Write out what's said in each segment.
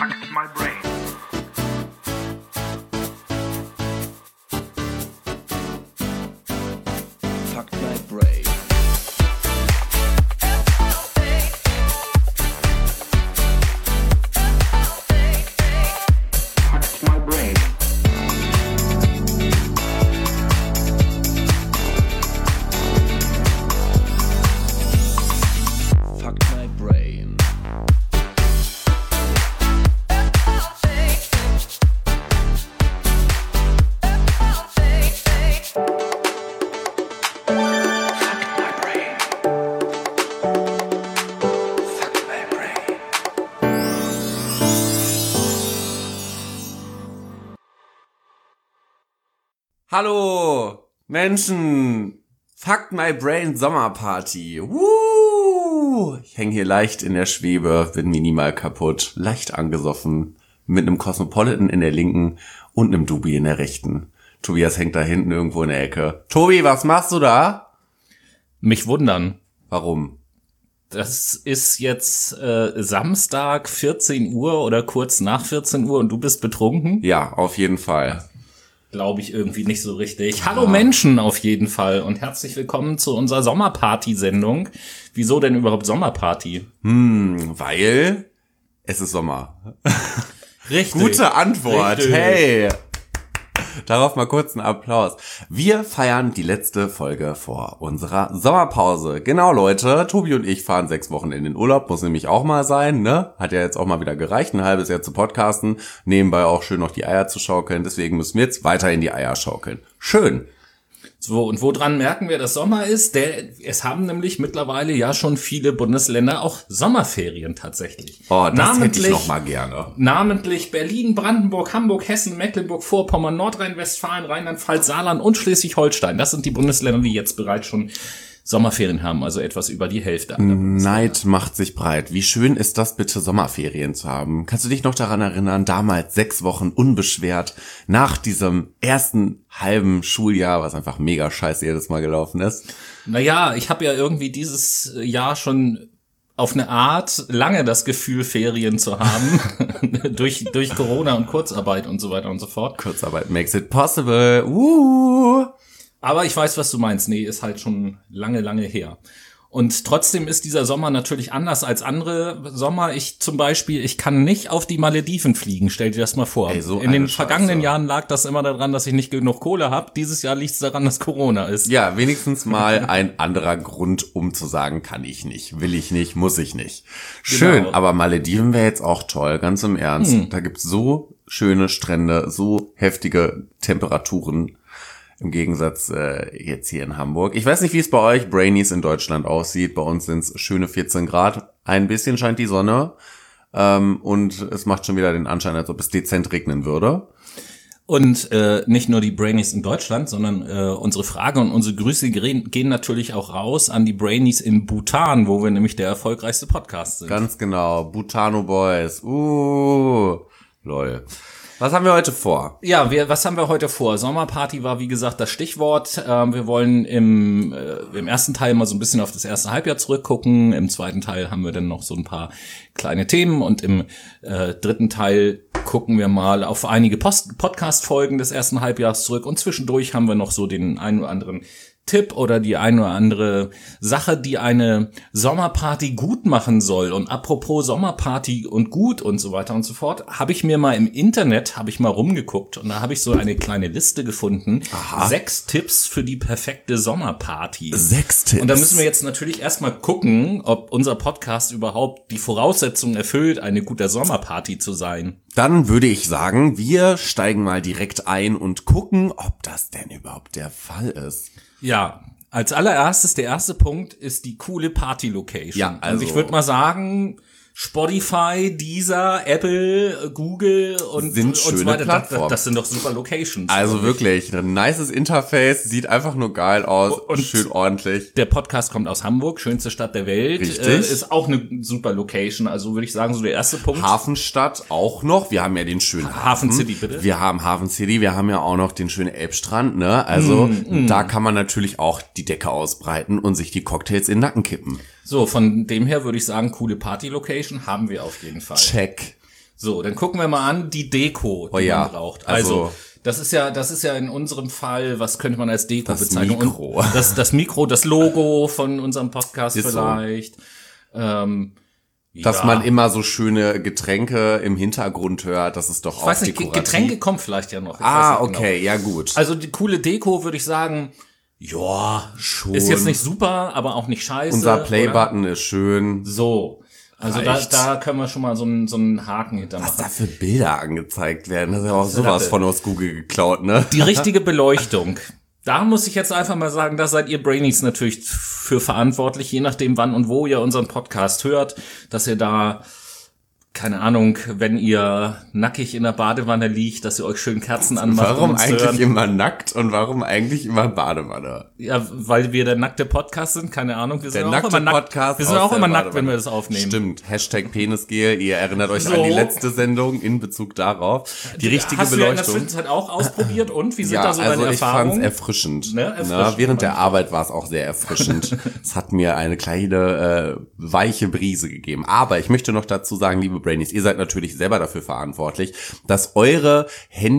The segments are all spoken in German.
Fucked my brain. Fucked my brain. Fucked my brain. Fucked my brain. Fucked my brain. Fucked my brain. Hallo, Menschen! Fuck my brain Sommerparty. Woo! Ich hänge hier leicht in der Schwebe, bin minimal kaputt, leicht angesoffen, mit einem Cosmopolitan in der linken und einem Dubi in der rechten. Tobias hängt da hinten irgendwo in der Ecke. Tobi, was machst du da? Mich wundern. Warum? Das ist jetzt Samstag 14 Uhr oder kurz nach 14 Uhr und du bist betrunken? Ja, auf jeden Fall. Glaube ich irgendwie nicht so richtig. Hallo Menschen auf jeden Fall und herzlich willkommen zu unserer Sommerparty-Sendung. Wieso denn überhaupt Sommerparty? Weil es ist Sommer. Richtig. Gute Antwort. Richtig. Hey. Darauf mal kurz einen Applaus. Wir feiern die letzte Folge vor unserer Sommerpause. Genau, Leute. Tobi und ich fahren 6 Wochen in den Urlaub. Muss nämlich auch mal sein, ne? Hat ja jetzt auch mal wieder gereicht, ein halbes Jahr zu podcasten. Nebenbei auch schön noch die Eier zu schaukeln. Deswegen müssen wir jetzt weiterhin die Eier schaukeln. Schön. So, und woran merken wir, dass Sommer ist? Es haben nämlich mittlerweile ja schon viele Bundesländer auch Sommerferien tatsächlich. Oh, das hätte ich noch mal gerne. Namentlich Berlin, Brandenburg, Hamburg, Hessen, Mecklenburg-Vorpommern, Nordrhein-Westfalen, Rheinland-Pfalz, Saarland und Schleswig-Holstein. Das sind die Bundesländer, die jetzt bereits schon Sommerferien haben, also etwas über die Hälfte aller Bundesländer. Neid macht sich breit. Wie schön ist das bitte, Sommerferien zu haben? Kannst du dich noch daran erinnern, damals 6 Wochen unbeschwert nach diesem ersten halben Schuljahr, was einfach mega scheiße jedes Mal gelaufen ist? Naja, ich habe ja irgendwie dieses Jahr schon auf eine Art lange das Gefühl, Ferien zu haben, durch Corona und Kurzarbeit und so weiter und so fort. Kurzarbeit makes it possible. Aber ich weiß, was du meinst. Nee, ist halt schon lange, lange her. Und trotzdem ist dieser Sommer natürlich anders als andere Sommer. Ich zum Beispiel, ich kann nicht auf die Malediven fliegen. Stell dir das mal vor. Ey, so in den eine vergangenen Scheiße. Jahren lag das immer daran, dass ich nicht genug Kohle habe. Dieses Jahr liegt es daran, dass Corona ist. Ja, wenigstens mal ein anderer Grund, um zu sagen, kann ich nicht, will ich nicht, muss ich nicht. Schön, Genau. aber Malediven wäre jetzt auch toll, ganz im Ernst. Da gibt's so schöne Strände, so heftige Temperaturen. Im Gegensatz jetzt hier in Hamburg. Ich weiß nicht, wie es bei euch Brainies in Deutschland aussieht. Bei uns sind es schöne 14 Grad. Ein bisschen scheint die Sonne. Und es macht schon wieder den Anschein, als ob es dezent regnen würde. Und nicht nur die Brainies in Deutschland, sondern unsere Frage und unsere Grüße gehen natürlich auch raus an die Brainies in Bhutan, wo wir nämlich der erfolgreichste Podcast sind. Ganz genau. Bhutano Boys. Lol. Was haben wir heute vor? Ja, was haben wir heute vor? Sommerparty war, wie gesagt, das Stichwort. Wir wollen im ersten Teil mal so ein bisschen auf das erste Halbjahr zurückgucken. Im zweiten Teil haben wir dann noch so ein paar kleine Themen. Und im dritten Teil gucken wir mal auf einige Podcast-Folgen des ersten Halbjahres zurück. Und zwischendurch haben wir noch so den einen oder anderen Tipp oder die eine oder andere Sache, die eine Sommerparty gut machen soll. Und apropos Sommerparty und gut und so weiter und so fort, habe ich mir mal im Internet, rumgeguckt und da habe ich so eine kleine Liste gefunden. 6 Tipps für die perfekte Sommerparty. 6 Tipps. Und da müssen wir jetzt natürlich erstmal gucken, ob unser Podcast überhaupt die Voraussetzungen erfüllt, eine gute Sommerparty zu sein. Dann würde ich sagen, wir steigen mal direkt ein und gucken, ob das denn überhaupt der Fall ist. Ja, als allererstes, der erste Punkt ist die coole Party-Location. Ja, also- und ich würde mal sagen, Spotify, Deezer, Apple, Google und Sind so schöne weiter. Plattformen. Das sind doch super Locations. Also wirklich, ein nices Interface, sieht einfach nur geil aus, Und- schön ordentlich. Der Podcast kommt aus Hamburg, schönste Stadt der Welt. Richtig. Ist auch eine super Location. Also würde ich sagen, so der erste Punkt. Hafenstadt auch noch, wir haben ja den schönen Hafen City, bitte. Wir haben Hafen City, wir haben ja auch noch den schönen Elbstrand, ne? Also da kann man natürlich auch die Decke ausbreiten und sich die Cocktails in den Nacken kippen. So, von dem her würde ich sagen, coole Party-Location haben wir auf jeden Fall. Check. So, dann gucken wir mal an die Deko, die man braucht. Also das ist ja in unserem Fall, was könnte man als Deko bezeichnen? Mikro. Und das Mikro, das Logo von unserem Podcast ist vielleicht. Dass man immer so schöne Getränke im Hintergrund hört, das ist doch auch dekorativ. Getränke kommen vielleicht ja noch. Ich Ah, weiß nicht okay, genau. ja gut. Also die coole Deko würde ich sagen, ja, schon. ist jetzt nicht super, aber auch nicht scheiße. Unser Playbutton ist schön. So. Also da können wir schon mal so einen Haken hintermachen. Was da für Bilder angezeigt werden, das ist ja auch sowas von aus Google geklaut, ne? Die richtige Beleuchtung. Da muss ich jetzt einfach mal sagen, da seid ihr Brainies natürlich für verantwortlich, je nachdem wann und wo ihr unseren Podcast hört, dass ihr da, keine Ahnung, wenn ihr nackig in der Badewanne liegt, dass ihr euch schön Kerzen anmacht. Warum uns eigentlich hören. immer nackt und warum eigentlich immer Badewanne? Ja, weil wir der nackte Podcast sind, keine Ahnung. Wir sind Der auch nackte immer nackt. Podcast Wir sind aus auch der immer nackt, Badewanne. wenn wir das aufnehmen. Stimmt. Hashtag Penisgel. Ihr erinnert euch So. an die letzte Sendung in Bezug darauf. Die richtige Hast du ja in der Beleuchtung. Zwischenzeit auch ausprobiert und wie sind Ja, da so also deine ich fand's Erfahrungen? erfrischend. Ne, erfrischend, Während der manchmal. Arbeit war es auch sehr erfrischend. Es hat mir eine kleine weiche Brise gegeben. Aber ich möchte noch dazu sagen, liebe Brainies, ihr seid natürlich selber dafür verantwortlich, dass eure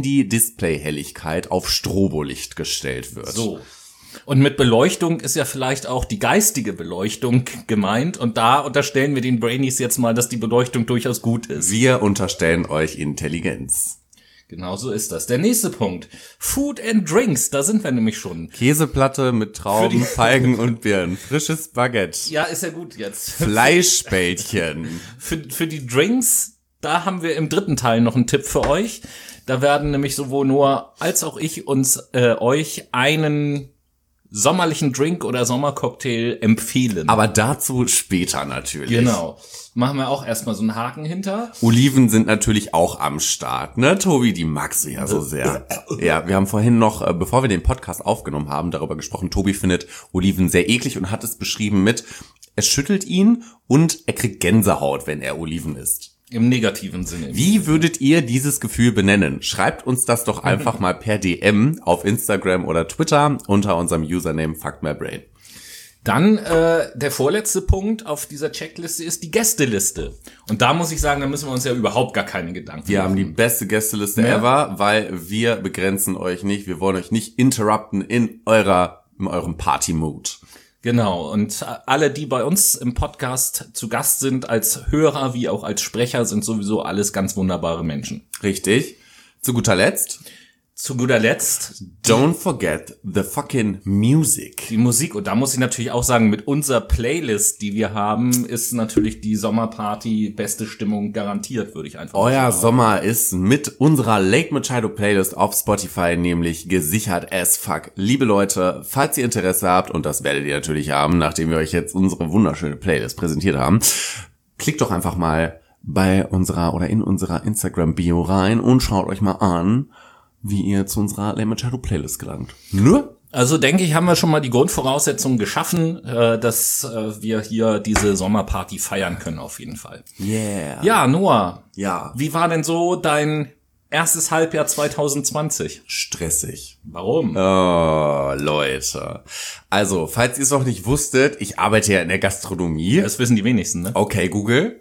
Handy-Display-Helligkeit auf Strobolicht gestellt wird. So. Und mit Beleuchtung ist ja vielleicht auch die geistige Beleuchtung gemeint. Und da unterstellen wir den Brainies jetzt mal, dass die Beleuchtung durchaus gut ist. Wir unterstellen euch Intelligenz. Genau so ist das. Der nächste Punkt. Food and Drinks. Da sind wir nämlich schon. Käseplatte mit Trauben, Feigen und Birnen. Frisches Baguette. Ja, ist ja gut jetzt. Fleischbällchen. Für die Drinks, da haben wir im dritten Teil noch einen Tipp für euch. Da werden nämlich sowohl Noah als auch ich uns euch einen sommerlichen Drink oder Sommercocktail empfehlen. Aber dazu später natürlich. Genau. Machen wir auch erstmal so einen Haken hinter. Oliven sind natürlich auch am Start, ne, Tobi? Die magst du ja so sehr. Ja, wir haben vorhin noch, bevor wir den Podcast aufgenommen haben, darüber gesprochen. Tobi findet Oliven sehr eklig und hat es beschrieben mit, es schüttelt ihn und er kriegt Gänsehaut, wenn er Oliven isst. Im negativen Sinne. Wie würdet ihr dieses Gefühl benennen? Schreibt uns das doch einfach mal per DM auf Instagram oder Twitter unter unserem Username FuckMyBrain. Dann der vorletzte Punkt auf dieser Checkliste ist die Gästeliste. Und da muss ich sagen, da müssen wir uns ja überhaupt gar keine Gedanken Wir machen. haben die beste Gästeliste ever, weil wir begrenzen euch nicht. Wir wollen euch nicht interrupten in eurem Party-Mood. Genau, und alle, die bei uns im Podcast zu Gast sind, als Hörer wie auch als Sprecher, sind sowieso alles ganz wunderbare Menschen. Richtig. Zu guter Letzt, Zu guter Letzt don't forget the fucking music. die Musik. Und da muss ich natürlich auch sagen, mit unserer Playlist, die wir haben, ist natürlich die Sommerparty beste Stimmung garantiert, würde ich einfach Euer sagen. Sommer ist mit unserer Lake Machado Playlist auf Spotify nämlich gesichert as fuck. Liebe Leute, falls ihr Interesse habt, und das werdet ihr natürlich haben, nachdem wir euch jetzt unsere wunderschöne Playlist präsentiert haben, klickt doch einfach mal bei unserer oder in unserer Instagram-Bio rein und schaut euch mal an, wie ihr zu unserer Lake Machado Playlist gelangt. Nur? Also denke ich, haben wir schon mal die Grundvoraussetzungen geschaffen, dass wir hier diese Sommerparty feiern können auf jeden Fall. Yeah. Ja, Noah, Ja. wie war denn so dein erstes Halbjahr 2020? Stressig. Warum? Oh, Leute. Also, falls ihr es noch nicht wusstet, ich arbeite ja in der Gastronomie. Das wissen die wenigsten, ne? Okay, Google.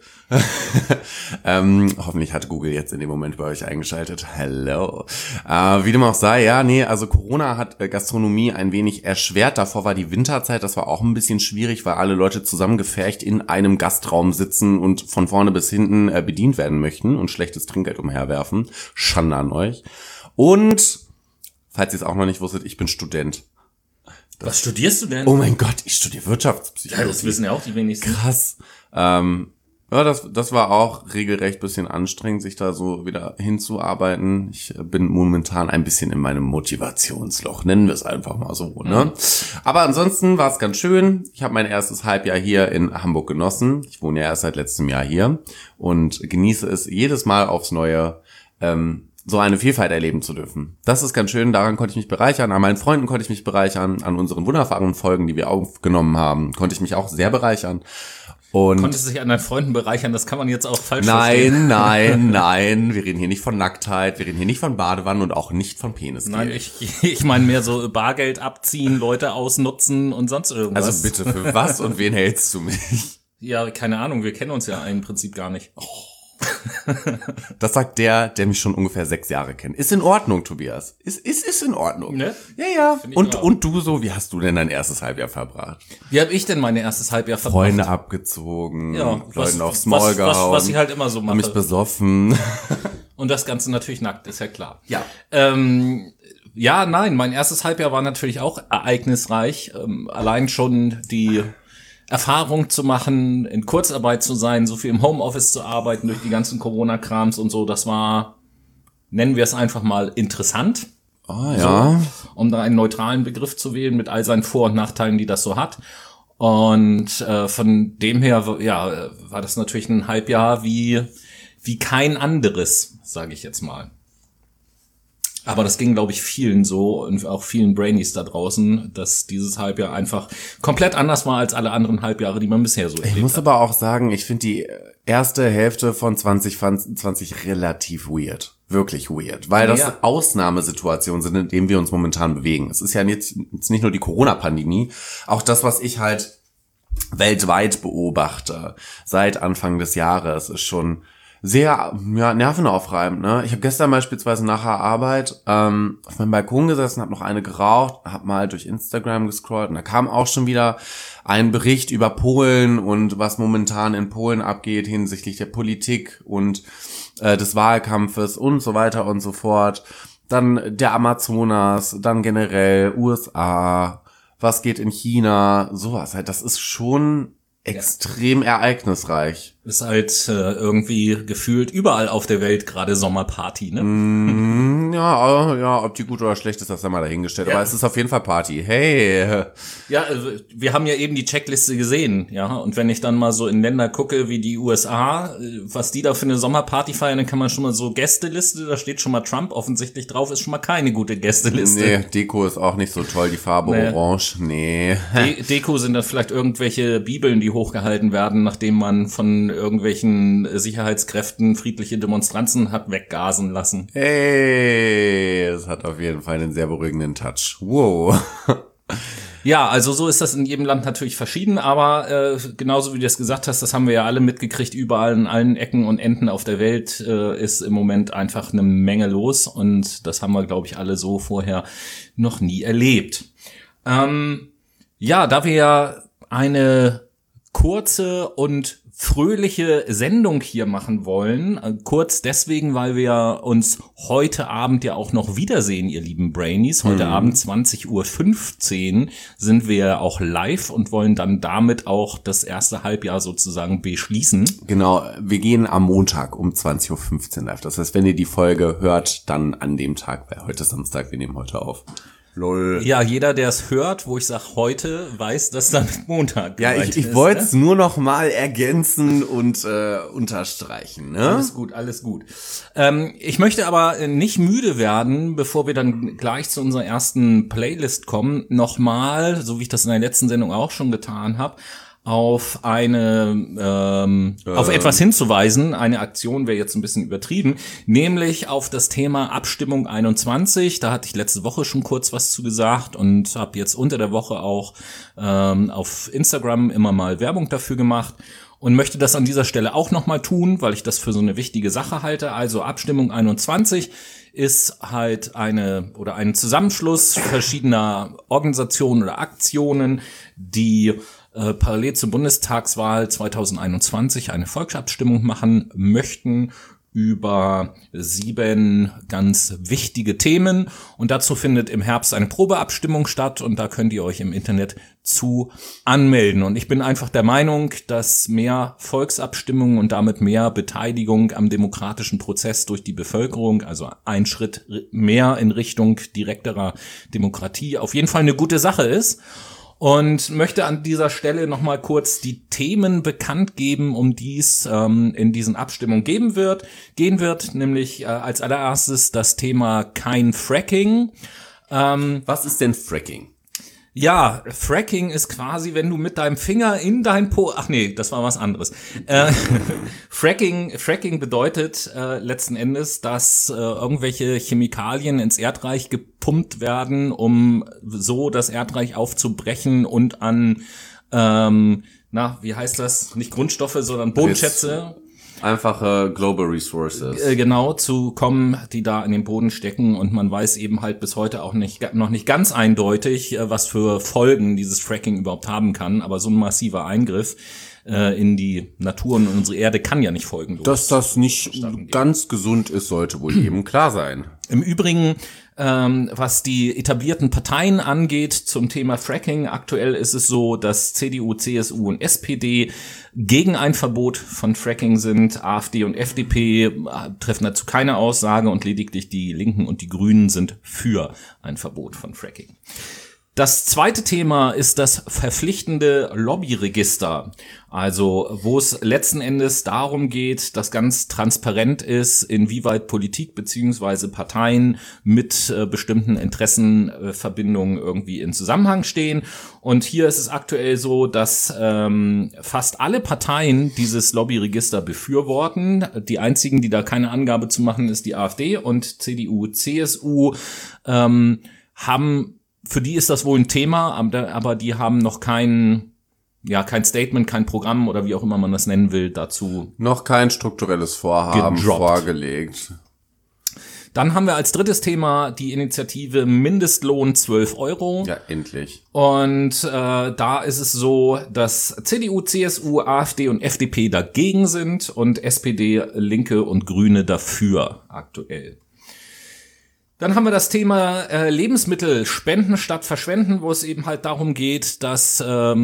Hoffentlich hat Google jetzt in dem Moment bei euch eingeschaltet. Hello. Wie dem auch sei, ja, nee, also Corona hat Gastronomie ein wenig erschwert. Davor war die Winterzeit, das war auch ein bisschen schwierig, weil alle Leute zusammengefercht in einem Gastraum sitzen und von vorne bis hinten bedient werden möchten und schlechtes Trinkgeld umherwerfen. Schande an euch. Und, falls ihr es auch noch nicht wusstet, ich bin Student. Was studierst du denn? Oh mein Gott, ich studiere Wirtschaftspsychologie. Ja, das wissen ja auch die wenigsten. Krass. Ja, das war auch regelrecht bisschen anstrengend, sich da so wieder hinzuarbeiten. Ich bin momentan ein bisschen in meinem Motivationsloch, nennen wir es einfach mal so, ne? Aber ansonsten war es ganz schön. Ich habe mein erstes Halbjahr hier in Hamburg genossen. Ich wohne ja erst seit letztem Jahr hier und genieße es jedes Mal aufs Neue, so eine Vielfalt erleben zu dürfen. Das ist ganz schön, daran konnte ich mich bereichern, an meinen Freunden konnte ich mich bereichern, an unseren wunderbaren Folgen, die wir aufgenommen haben, konnte ich mich auch sehr bereichern. Und Konntest du dich an deinen Freunden bereichern, das kann man jetzt auch falsch verstehen. Nein, wir reden hier nicht von Nacktheit, wir reden hier nicht von Badewannen und auch nicht von Penis. Nein, ich meine mehr so Bargeld abziehen, Leute ausnutzen und sonst irgendwas. Also bitte, für was und wen hältst du mich? Ja, keine Ahnung, wir kennen uns ja im Prinzip gar nicht. Das sagt der mich schon ungefähr 6 Jahre kennt. Ist in Ordnung, Tobias. Ist in Ordnung. Ne? Ja. Find ich Und, auch. und du so, wie hast du denn dein erstes Halbjahr verbracht? Wie habe ich denn mein erstes Halbjahr verbracht? Freunde abgezogen, Ja, Leuten aufs Maul gehauen. was ich halt immer so hab mich mache. besoffen. Und das Ganze natürlich nackt, ist ja klar. Ja. Ja, nein, mein erstes Halbjahr war natürlich auch ereignisreich. Allein schon die Erfahrung zu machen, in Kurzarbeit zu sein, so viel im Homeoffice zu arbeiten durch die ganzen Corona-Krams und so, das war, nennen wir es einfach mal, interessant. Ja. Um da einen neutralen Begriff zu wählen mit all seinen Vor- und Nachteilen, die das so hat. Und von dem her, ja, war das natürlich ein Halbjahr wie kein anderes, sage ich jetzt mal. Aber das ging, glaube ich, vielen so und auch vielen Brainies da draußen, dass dieses Halbjahr einfach komplett anders war als alle anderen Halbjahre, die man bisher so Ich erlebt muss hat. aber auch sagen, ich finde die erste Hälfte von 2020 relativ weird. Wirklich weird. Weil das Ja. Ausnahmesituationen sind, in denen wir uns momentan bewegen. Es ist ja jetzt nicht nur die Corona-Pandemie, auch das, was ich halt weltweit beobachte seit Anfang des Jahres, ist schon sehr nervenaufreibend. Ne? Ich habe gestern beispielsweise nach der Arbeit auf meinem Balkon gesessen, habe noch eine geraucht, habe mal durch Instagram gescrollt und da kam auch schon wieder ein Bericht über Polen und was momentan in Polen abgeht hinsichtlich der Politik und des Wahlkampfes und so weiter und so fort. Dann der Amazonas, dann generell USA, was geht in China, sowas halt. Das ist schon extrem ereignisreich. Ist halt irgendwie gefühlt überall auf der Welt gerade Sommerparty, ne? Ja, ob die gut oder schlecht ist, das sei mal dahingestellt. Ja. Aber es ist auf jeden Fall Party. Hey. Ja, wir haben ja eben die Checkliste gesehen, ja. Und wenn ich dann mal so in Länder gucke wie die USA, was die da für eine Sommerparty feiern, dann kann man schon mal so Gästeliste, da steht schon mal Trump offensichtlich drauf, ist schon mal keine gute Gästeliste. Nee, Deko ist auch nicht so toll, die Farbe Nee. orange. Nee. Deko sind dann vielleicht irgendwelche Bibeln, die hochgehalten werden, nachdem man von irgendwelchen Sicherheitskräften friedliche Demonstranten hat weggasen lassen. Hey, es hat auf jeden Fall einen sehr beruhigenden Touch. Wow. Ja, also so ist das in jedem Land natürlich verschieden, aber genauso wie du das gesagt hast, das haben wir ja alle mitgekriegt, überall in allen Ecken und Enden auf der Welt ist im Moment einfach eine Menge los und das haben wir, glaube ich, alle so vorher noch nie erlebt. Ja, da wir ja eine kurze und fröhliche Sendung hier machen wollen. Kurz deswegen, weil wir uns heute Abend ja auch noch wiedersehen, ihr lieben Brainies. Heute Abend 20:15 Uhr sind wir auch live und wollen dann damit auch das erste Halbjahr sozusagen beschließen. Genau, wir gehen am Montag um 20:15 Uhr live. Das heißt, wenn ihr die Folge hört, dann an dem Tag, weil heute ist Samstag, wir nehmen heute auf. Lol. Ja, jeder, der es hört, wo ich sage heute, weiß, dass damit Montag Ja, gemeint ich ist, wollte ne? es nur noch mal ergänzen und unterstreichen. Ne? Alles gut, alles gut. Ich möchte aber nicht müde werden, bevor wir dann gleich zu unserer ersten Playlist kommen, nochmal, so wie ich das in der letzten Sendung auch schon getan habe, auf auf etwas hinzuweisen. Eine Aktion wäre jetzt ein bisschen übertrieben, nämlich auf das Thema Abstimmung 21. Da hatte ich letzte Woche schon kurz was zu gesagt und habe jetzt unter der Woche auch auf Instagram immer mal Werbung dafür gemacht. Und möchte das an dieser Stelle auch nochmal tun, weil ich das für so eine wichtige Sache halte. Also Abstimmung 21 ist halt ein Zusammenschluss verschiedener Organisationen oder Aktionen, die parallel zur Bundestagswahl 2021 eine Volksabstimmung machen möchten über 7 ganz wichtige Themen. Und dazu findet im Herbst eine Probeabstimmung statt und da könnt ihr euch im Internet zu anmelden. Und ich bin einfach der Meinung, dass mehr Volksabstimmungen und damit mehr Beteiligung am demokratischen Prozess durch die Bevölkerung, also ein Schritt mehr in Richtung direkterer Demokratie, auf jeden Fall eine gute Sache ist. Und möchte an dieser Stelle nochmal kurz die Themen bekannt geben, um die es in diesen Abstimmungen gehen wird, nämlich als allererstes das Thema kein Fracking. Was ist denn Fracking? Ja, Fracking ist quasi, wenn du mit deinem Finger in dein Ach nee, das war was anderes. Fracking bedeutet letzten Endes, dass irgendwelche Chemikalien ins Erdreich gepumpt werden, um so das Erdreich aufzubrechen und an, wie heißt das? Nicht Grundstoffe, sondern Bodenschätze. Einfache Global Resources. Genau, zu kommen, die da in den Boden stecken, und man weiß eben halt bis heute auch noch nicht ganz eindeutig, was für Folgen dieses Fracking überhaupt haben kann, aber so ein massiver Eingriff in die Natur und unsere Erde kann ja nicht folgenlos. Dass das nicht ganz gesund ist, sollte wohl jedem klar sein. Im Übrigen, was die etablierten Parteien angeht zum Thema Fracking, aktuell ist es so, dass CDU, CSU und SPD gegen ein Verbot von Fracking sind. AfD und FDP treffen dazu keine Aussage und lediglich die Linken und die Grünen sind für ein Verbot von Fracking. Das zweite Thema ist das verpflichtende Lobbyregister, also wo es letzten Endes darum geht, dass ganz transparent ist, inwieweit Politik bzw. Parteien mit bestimmten Interessenverbindungen irgendwie in Zusammenhang stehen. Und hier ist es aktuell so, dass fast alle Parteien dieses Lobbyregister befürworten. Die einzigen, die da keine Angabe zu machen, ist die AfD und CDU, CSU für die ist das wohl ein Thema, aber die haben noch kein Statement, kein Programm oder wie auch immer man das nennen will, dazu. Noch kein strukturelles Vorhaben vorgelegt. Dann haben wir als drittes Thema die Initiative Mindestlohn 12 €. Ja, endlich. Und da ist es so, dass CDU, CSU, AfD und FDP dagegen sind und SPD, Linke und Grüne dafür aktuell. Dann haben wir das Thema Lebensmittel spenden statt verschwenden, wo es eben halt darum geht, dass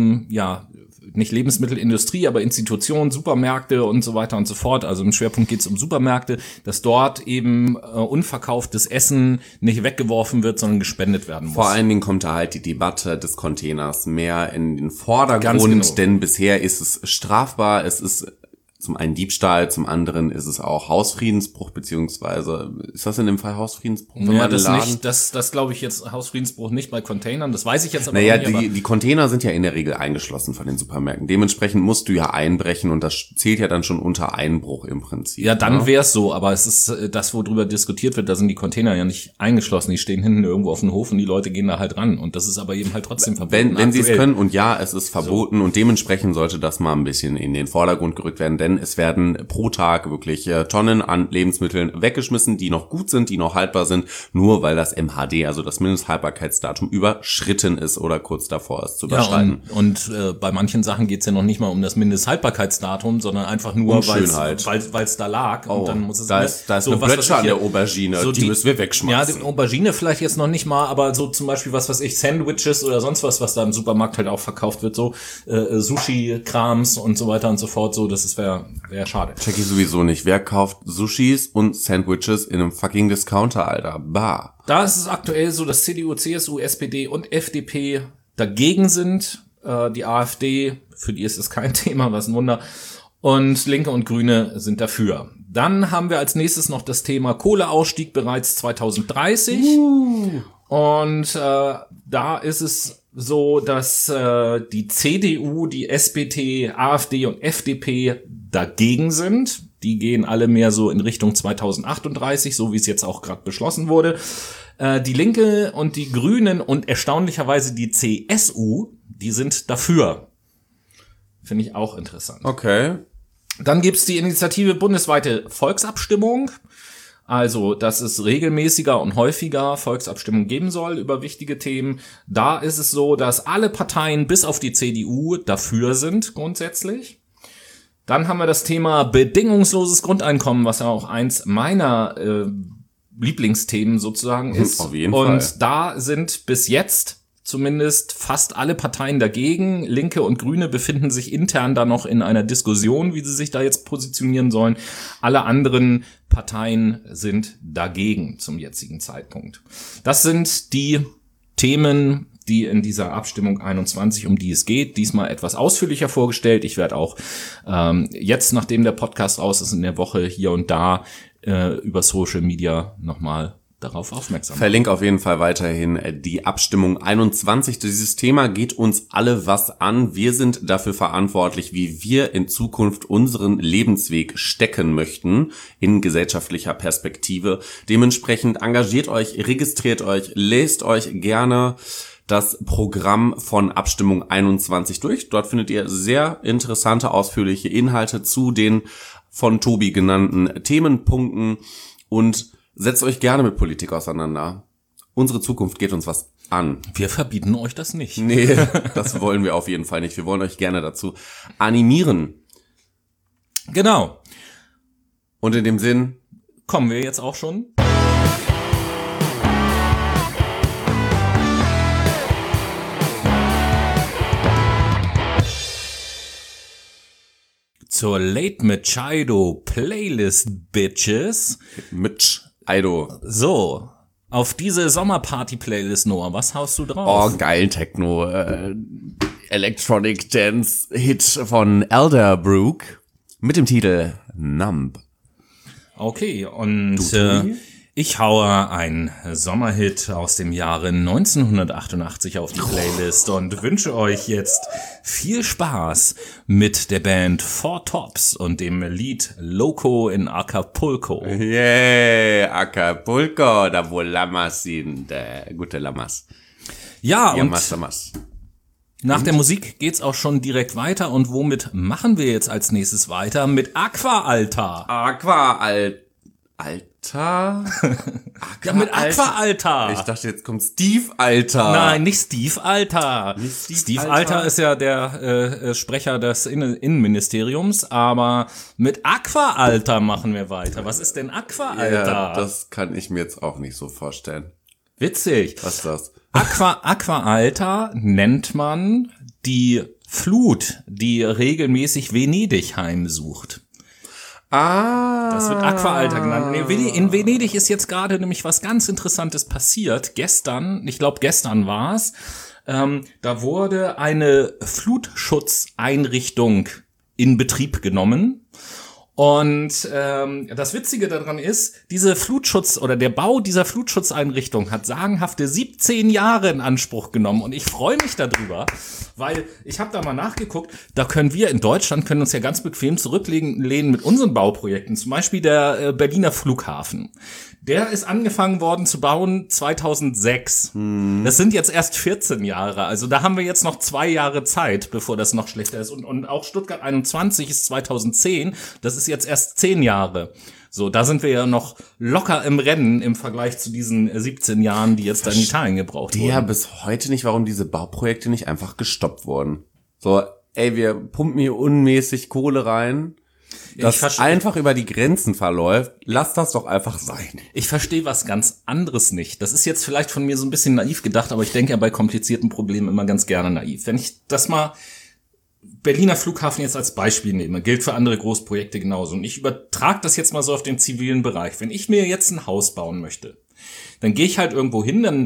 nicht Lebensmittelindustrie, aber Institutionen, Supermärkte und so weiter und so fort, also im Schwerpunkt geht es um Supermärkte, dass dort eben unverkauftes Essen nicht weggeworfen wird, sondern gespendet werden muss. Vor allen Dingen kommt da halt die Debatte des Containers mehr in den Vordergrund, Ganz genau. Denn bisher ist es strafbar, es ist zum einen Diebstahl, zum anderen ist es auch Hausfriedensbruch, beziehungsweise, ist das in dem Fall Hausfriedensbruch? Ja, das glaube ich jetzt Hausfriedensbruch nicht bei Containern, das weiß ich jetzt aber naja, nicht. Die Container sind ja in der Regel eingeschlossen von den Supermärkten. Dementsprechend musst du ja einbrechen und das zählt ja dann schon unter Einbruch im Prinzip. Ja, dann wär's so, aber es ist das, worüber diskutiert wird, da sind die Container ja nicht eingeschlossen, die stehen hinten irgendwo auf dem Hof und die Leute gehen da halt ran und das ist aber eben halt trotzdem verboten. Wenn sie es können, und ja, es ist verboten und dementsprechend sollte das mal ein bisschen in den Vordergrund gerückt werden, denn es werden pro Tag wirklich Tonnen an Lebensmitteln weggeschmissen, die noch gut sind, die noch haltbar sind, nur weil das MHD, also das Mindesthaltbarkeitsdatum, überschritten ist oder kurz davor ist zu überschreiten. Ja, und bei manchen Sachen geht's ja noch nicht mal um das Mindesthaltbarkeitsdatum, sondern einfach nur, weil es da lag. Oh, und dann muss es da ist eine Blötsche an der Aubergine, so die müssen wir wegschmeißen. Ja, die Aubergine vielleicht jetzt noch nicht mal, aber so zum Beispiel Sandwiches oder sonst was da im Supermarkt halt auch verkauft wird, so Sushi-Krams und so weiter und so fort, so, das wäre schade. Check ich sowieso nicht. Wer kauft Sushis und Sandwiches in einem fucking Discounter, Alter? Bah. Da ist es aktuell so, dass CDU, CSU, SPD und FDP dagegen sind. Die AfD, für die ist es kein Thema, was ein Wunder. Und Linke und Grüne sind dafür. Dann haben wir als nächstes noch das Thema Kohleausstieg bereits 2030. Und da ist es so, dass die CDU, die SPD, AfD und FDP dagegen sind. Die gehen alle mehr so in Richtung 2038, so wie es jetzt auch gerade beschlossen wurde. Die Linke und die Grünen und erstaunlicherweise die CSU, die sind dafür. Finde ich auch interessant. Okay. Dann gibt's die Initiative bundesweite Volksabstimmung. Also, dass es regelmäßiger und häufiger Volksabstimmungen geben soll über wichtige Themen. Da ist es so, dass alle Parteien bis auf die CDU dafür sind grundsätzlich. Dann haben wir das Thema bedingungsloses Grundeinkommen, was ja auch eins meiner Lieblingsthemen sozusagen ist. Auf jeden Fall. Und da sind bis jetzt zumindest fast alle Parteien dagegen. Linke und Grüne befinden sich intern da noch in einer Diskussion, wie sie sich da jetzt positionieren sollen. Alle anderen Parteien sind dagegen zum jetzigen Zeitpunkt. Das sind die Themen, die in dieser Abstimmung 21, um die es geht, diesmal etwas ausführlicher vorgestellt. Ich werde auch jetzt, nachdem der Podcast raus ist, in der Woche hier und da über Social Media nochmal darauf aufmerksam. Verlinke auf jeden Fall weiterhin die Abstimmung 21. Dieses Thema geht uns alle was an. Wir sind dafür verantwortlich, wie wir in Zukunft unseren Lebensweg stecken möchten in gesellschaftlicher Perspektive. Dementsprechend engagiert euch, registriert euch, lest euch gerne das Programm von Abstimmung 21 durch. Dort findet ihr sehr interessante, ausführliche Inhalte zu den von Tobi genannten Themenpunkten und setzt euch gerne mit Politik auseinander. Unsere Zukunft geht uns was an. Wir verbieten euch das nicht. Nee, das wollen wir auf jeden Fall nicht. Wir wollen euch gerne dazu animieren. Genau. Und in dem Sinn Kommen wir jetzt auch schon zur Late Machado Playlist, Bitches. mit Aido. So, auf diese Sommerparty-Playlist, Noah, was haust du drauf? Oh, geil, Techno. Electronic Dance Hit von Elderbrook mit dem Titel Numb. Okay, und Tobi? ich haue einen Sommerhit aus dem Jahre 1988 auf die Playlist und wünsche euch jetzt viel Spaß mit der Band Four Tops und dem Lied Loco in Acapulco. Yay, Acapulco, da wo Lamas sind. Gute Lamas. Ja, und Lamas. nach der Musik geht's auch schon direkt weiter. Und womit machen wir jetzt als nächstes weiter? Mit Aqua Alta. Alter? Ja, mit Aqua Alta. Ich dachte, jetzt kommt Steve Alter. Nein, nicht Steve Alter. Nicht Steve Alter ist ja der Sprecher des Innenministeriums, aber mit Aqua Alta machen wir weiter. Was ist denn Aqua Alta? Ja, das kann ich mir jetzt auch nicht so vorstellen. Witzig. Was ist das? Aqua Alta nennt man die Flut, die regelmäßig Venedig heimsucht. Das wird Aqua Alta genannt. In Venedig ist jetzt gerade nämlich was ganz Interessantes passiert. Gestern, ich glaube gestern war's, da wurde eine Flutschutzeinrichtung in Betrieb genommen. Und das Witzige daran ist, diese Flutschutz oder der Bau dieser Flutschutzeinrichtung hat sagenhafte 17 Jahre in Anspruch genommen. Und ich freue mich darüber, weil ich habe da mal nachgeguckt, da können wir in Deutschland uns ja ganz bequem zurücklehnen mit unseren Bauprojekten. Zum Beispiel der Berliner Flughafen. Der ist angefangen worden zu bauen 2006. Das sind jetzt erst 14 Jahre. Also da haben wir jetzt noch 2 Jahre Zeit, bevor das noch schlechter ist. Und auch Stuttgart 21 ist 2010. Das ist jetzt erst 10 Jahre. So, da sind wir ja noch locker im Rennen im Vergleich zu diesen 17 Jahren, die jetzt da in Italien gebraucht wurden. Ja, bis heute nicht, warum diese Bauprojekte nicht einfach gestoppt wurden. So, ey, wir pumpen hier unmäßig Kohle rein, das einfach über die Grenzen verläuft. Lass das doch einfach sein. Ich verstehe was ganz anderes nicht. Das ist jetzt vielleicht von mir so ein bisschen naiv gedacht, aber ich denke ja bei komplizierten Problemen immer ganz gerne naiv. Wenn ich das mal Berliner Flughafen jetzt als Beispiel nehme, gilt für andere Großprojekte genauso. Und ich übertrage das jetzt mal so auf den zivilen Bereich. Wenn ich mir jetzt ein Haus bauen möchte, dann gehe ich halt irgendwo hin, dann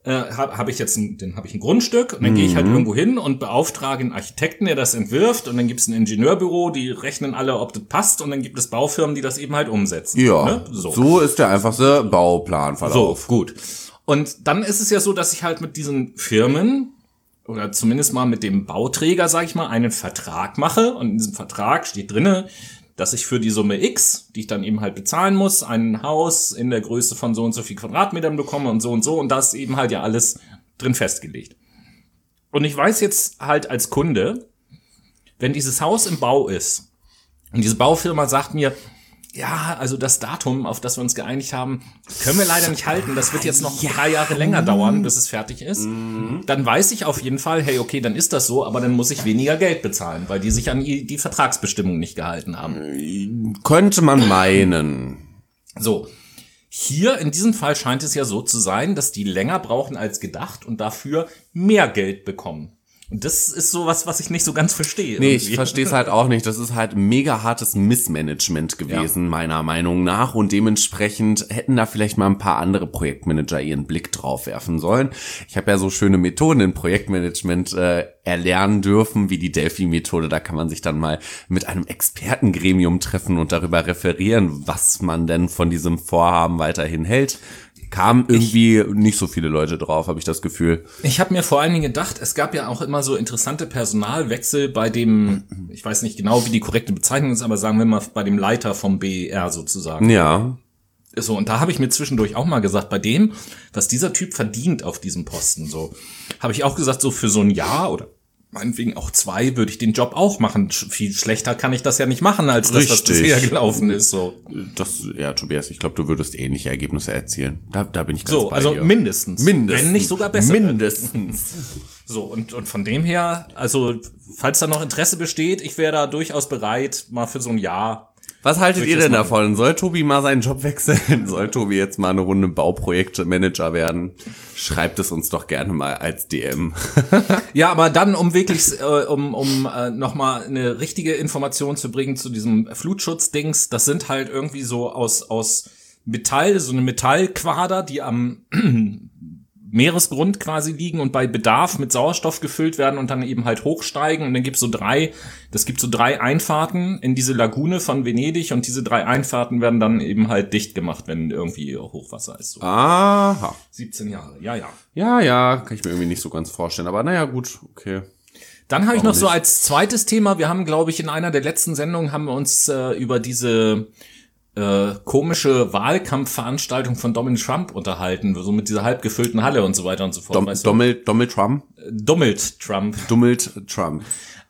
habe ich ein Grundstück und dann gehe ich halt irgendwo hin und beauftrage einen Architekten, der das entwirft, und dann gibt es ein Ingenieurbüro, die rechnen alle, ob das passt, und dann gibt es Baufirmen, die das eben halt umsetzen. Ja, ne? so ist der einfachste Bauplanverlauf. So, gut. Und dann ist es ja so, dass ich halt mit diesen Firmen oder zumindest mal mit dem Bauträger, sage ich mal, einen Vertrag mache, und in diesem Vertrag steht drinne, dass ich für die Summe X, die ich dann eben halt bezahlen muss, ein Haus in der Größe von so und so viel Quadratmetern bekomme und so, und das ist eben halt ja alles drin festgelegt. Und ich weiß jetzt halt als Kunde, wenn dieses Haus im Bau ist und diese Baufirma sagt mir, ja, also das Datum, auf das wir uns geeinigt haben, können wir leider nicht halten. Das wird jetzt noch 3 Jahre länger dauern, bis es fertig ist. Dann weiß ich auf jeden Fall, hey, okay, dann ist das so, aber dann muss ich weniger Geld bezahlen, weil die sich an die Vertragsbestimmungen nicht gehalten haben. Könnte man meinen. So, hier in diesem Fall scheint es ja so zu sein, dass die länger brauchen als gedacht und dafür mehr Geld bekommen. Und das ist sowas, was ich nicht so ganz verstehe. Nee, irgendwie. ich verstehe es halt auch nicht. Das ist halt mega hartes Missmanagement gewesen, meiner Meinung nach. Und dementsprechend hätten da vielleicht mal ein paar andere Projektmanager ihren Blick drauf werfen sollen. Ich habe ja so schöne Methoden im Projektmanagement erlernen dürfen, wie die Delphi-Methode. Da kann man sich dann mal mit einem Expertengremium treffen und darüber referieren, was man denn von diesem Vorhaben weiterhin hält. Kamen irgendwie nicht so viele Leute drauf, habe ich das Gefühl. Ich habe mir vor allen Dingen gedacht, es gab ja auch immer so interessante Personalwechsel bei dem, ich weiß nicht genau, wie die korrekte Bezeichnung ist, aber sagen wir mal bei dem Leiter vom BER sozusagen. Ja. So, und da habe ich mir zwischendurch auch mal gesagt, bei dem, was dieser Typ verdient auf diesem Posten, so, habe ich auch gesagt, so für so ein Jahr oder meinetwegen auch 2 würde ich den Job auch machen. Viel schlechter kann ich das ja nicht machen, als das, was Richtig. bisher gelaufen ist, so. Ja, Tobias, ich glaube, du würdest ähnliche Ergebnisse erzielen. Da bin ich ganz So, bei also dir. mindestens. Wenn nicht sogar besser. Mindestens. So, und von dem her, also, falls da noch Interesse besteht, ich wäre da durchaus bereit, mal für so ein Jahr. Was haltet ihr das denn machen? davon? Soll Tobi mal seinen Job wechseln? Soll Tobi jetzt mal eine Runde Bauprojektmanager werden? Schreibt es uns doch gerne mal als DM. Ja, aber dann, um wirklich, nochmal eine richtige Information zu bringen zu diesem Flutschutzdings, das sind halt irgendwie so aus Metall, so eine Metallquader, die am Meeresgrund quasi liegen und bei Bedarf mit Sauerstoff gefüllt werden und dann eben halt hochsteigen, und dann gibt's so drei Einfahrten in diese Lagune von Venedig, und diese 3 Einfahrten werden dann eben halt dicht gemacht, wenn irgendwie Hochwasser ist. So. Aha. 17 Jahre, ja. Ja, kann ich mir irgendwie nicht so ganz vorstellen. Aber naja, gut, okay. Dann habe ich noch so nicht? als zweites Thema, wir haben, glaube ich, in einer der letzten Sendungen haben wir uns über diese komische Wahlkampfveranstaltung von Donald Trump unterhalten, so mit dieser halb gefüllten Halle und so weiter und so fort. Weißt du? Donald Trump? Donald Trump. Dummelt Trump.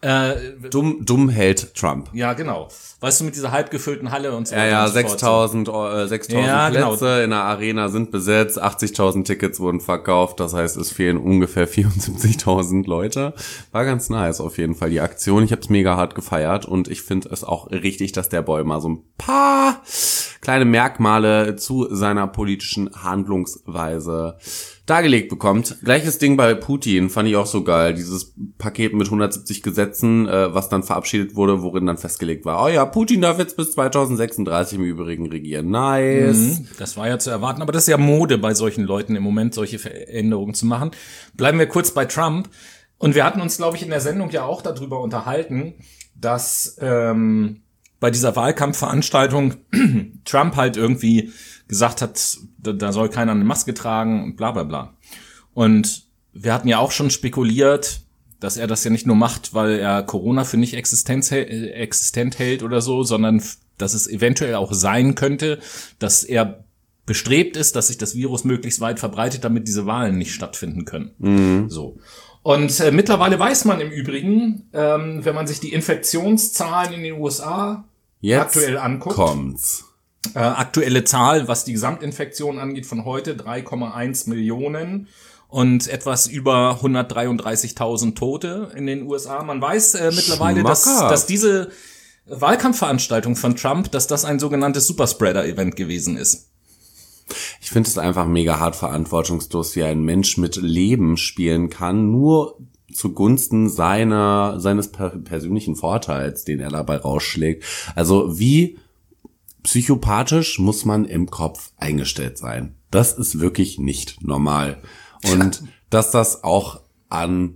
Dumm hält Trump. Ja, genau. Weißt du, mit dieser halb gefüllten Halle und so weiter. Ja, und so fort. 6.000 Ja, Plätze genau. in der Arena sind besetzt, 80.000 Tickets wurden verkauft, das heißt, es fehlen ungefähr 74.000 Leute. War ganz nice auf jeden Fall, die Aktion. Ich habe es mega hart gefeiert, und ich finde es auch richtig, dass der Boy mal so ein paar kleine Merkmale zu seiner politischen Handlungsweise dargelegt bekommt. Gleiches Ding bei Putin, fand ich auch so geil. Dieses Paket mit 170 Gesetzen, was dann verabschiedet wurde, worin dann festgelegt war, oh ja, Putin darf jetzt bis 2036 im Übrigen regieren. Nice. Das war ja zu erwarten, aber das ist ja Mode bei solchen Leuten im Moment, solche Veränderungen zu machen. Bleiben wir kurz bei Trump. Und wir hatten uns, glaube ich, in der Sendung ja auch darüber unterhalten, dass bei dieser Wahlkampfveranstaltung Trump halt irgendwie gesagt hat, da soll keiner eine Maske tragen und bla bla bla. Und wir hatten ja auch schon spekuliert, dass er das ja nicht nur macht, weil er Corona für nicht existent hält oder so, sondern dass es eventuell auch sein könnte, dass er bestrebt ist, dass sich das Virus möglichst weit verbreitet, damit diese Wahlen nicht stattfinden können. So. Und mittlerweile weiß man im Übrigen, wenn man sich die Infektionszahlen in den USA Jetzt aktuell anguckt, kommt's. aktuelle Zahl, was die Gesamtinfektion angeht von heute, 3,1 Millionen und etwas über 133.000 Tote in den USA. Man weiß mittlerweile, dass diese Wahlkampfveranstaltung von Trump, dass das ein sogenanntes Superspreader-Event gewesen ist. Ich finde es einfach mega hart verantwortungslos, wie ein Mensch mit Leben spielen kann, nur zugunsten seines persönlichen Vorteils, den er dabei rausschlägt. Also wie psychopathisch muss man im Kopf eingestellt sein? Das ist wirklich nicht normal. Und dass das auch an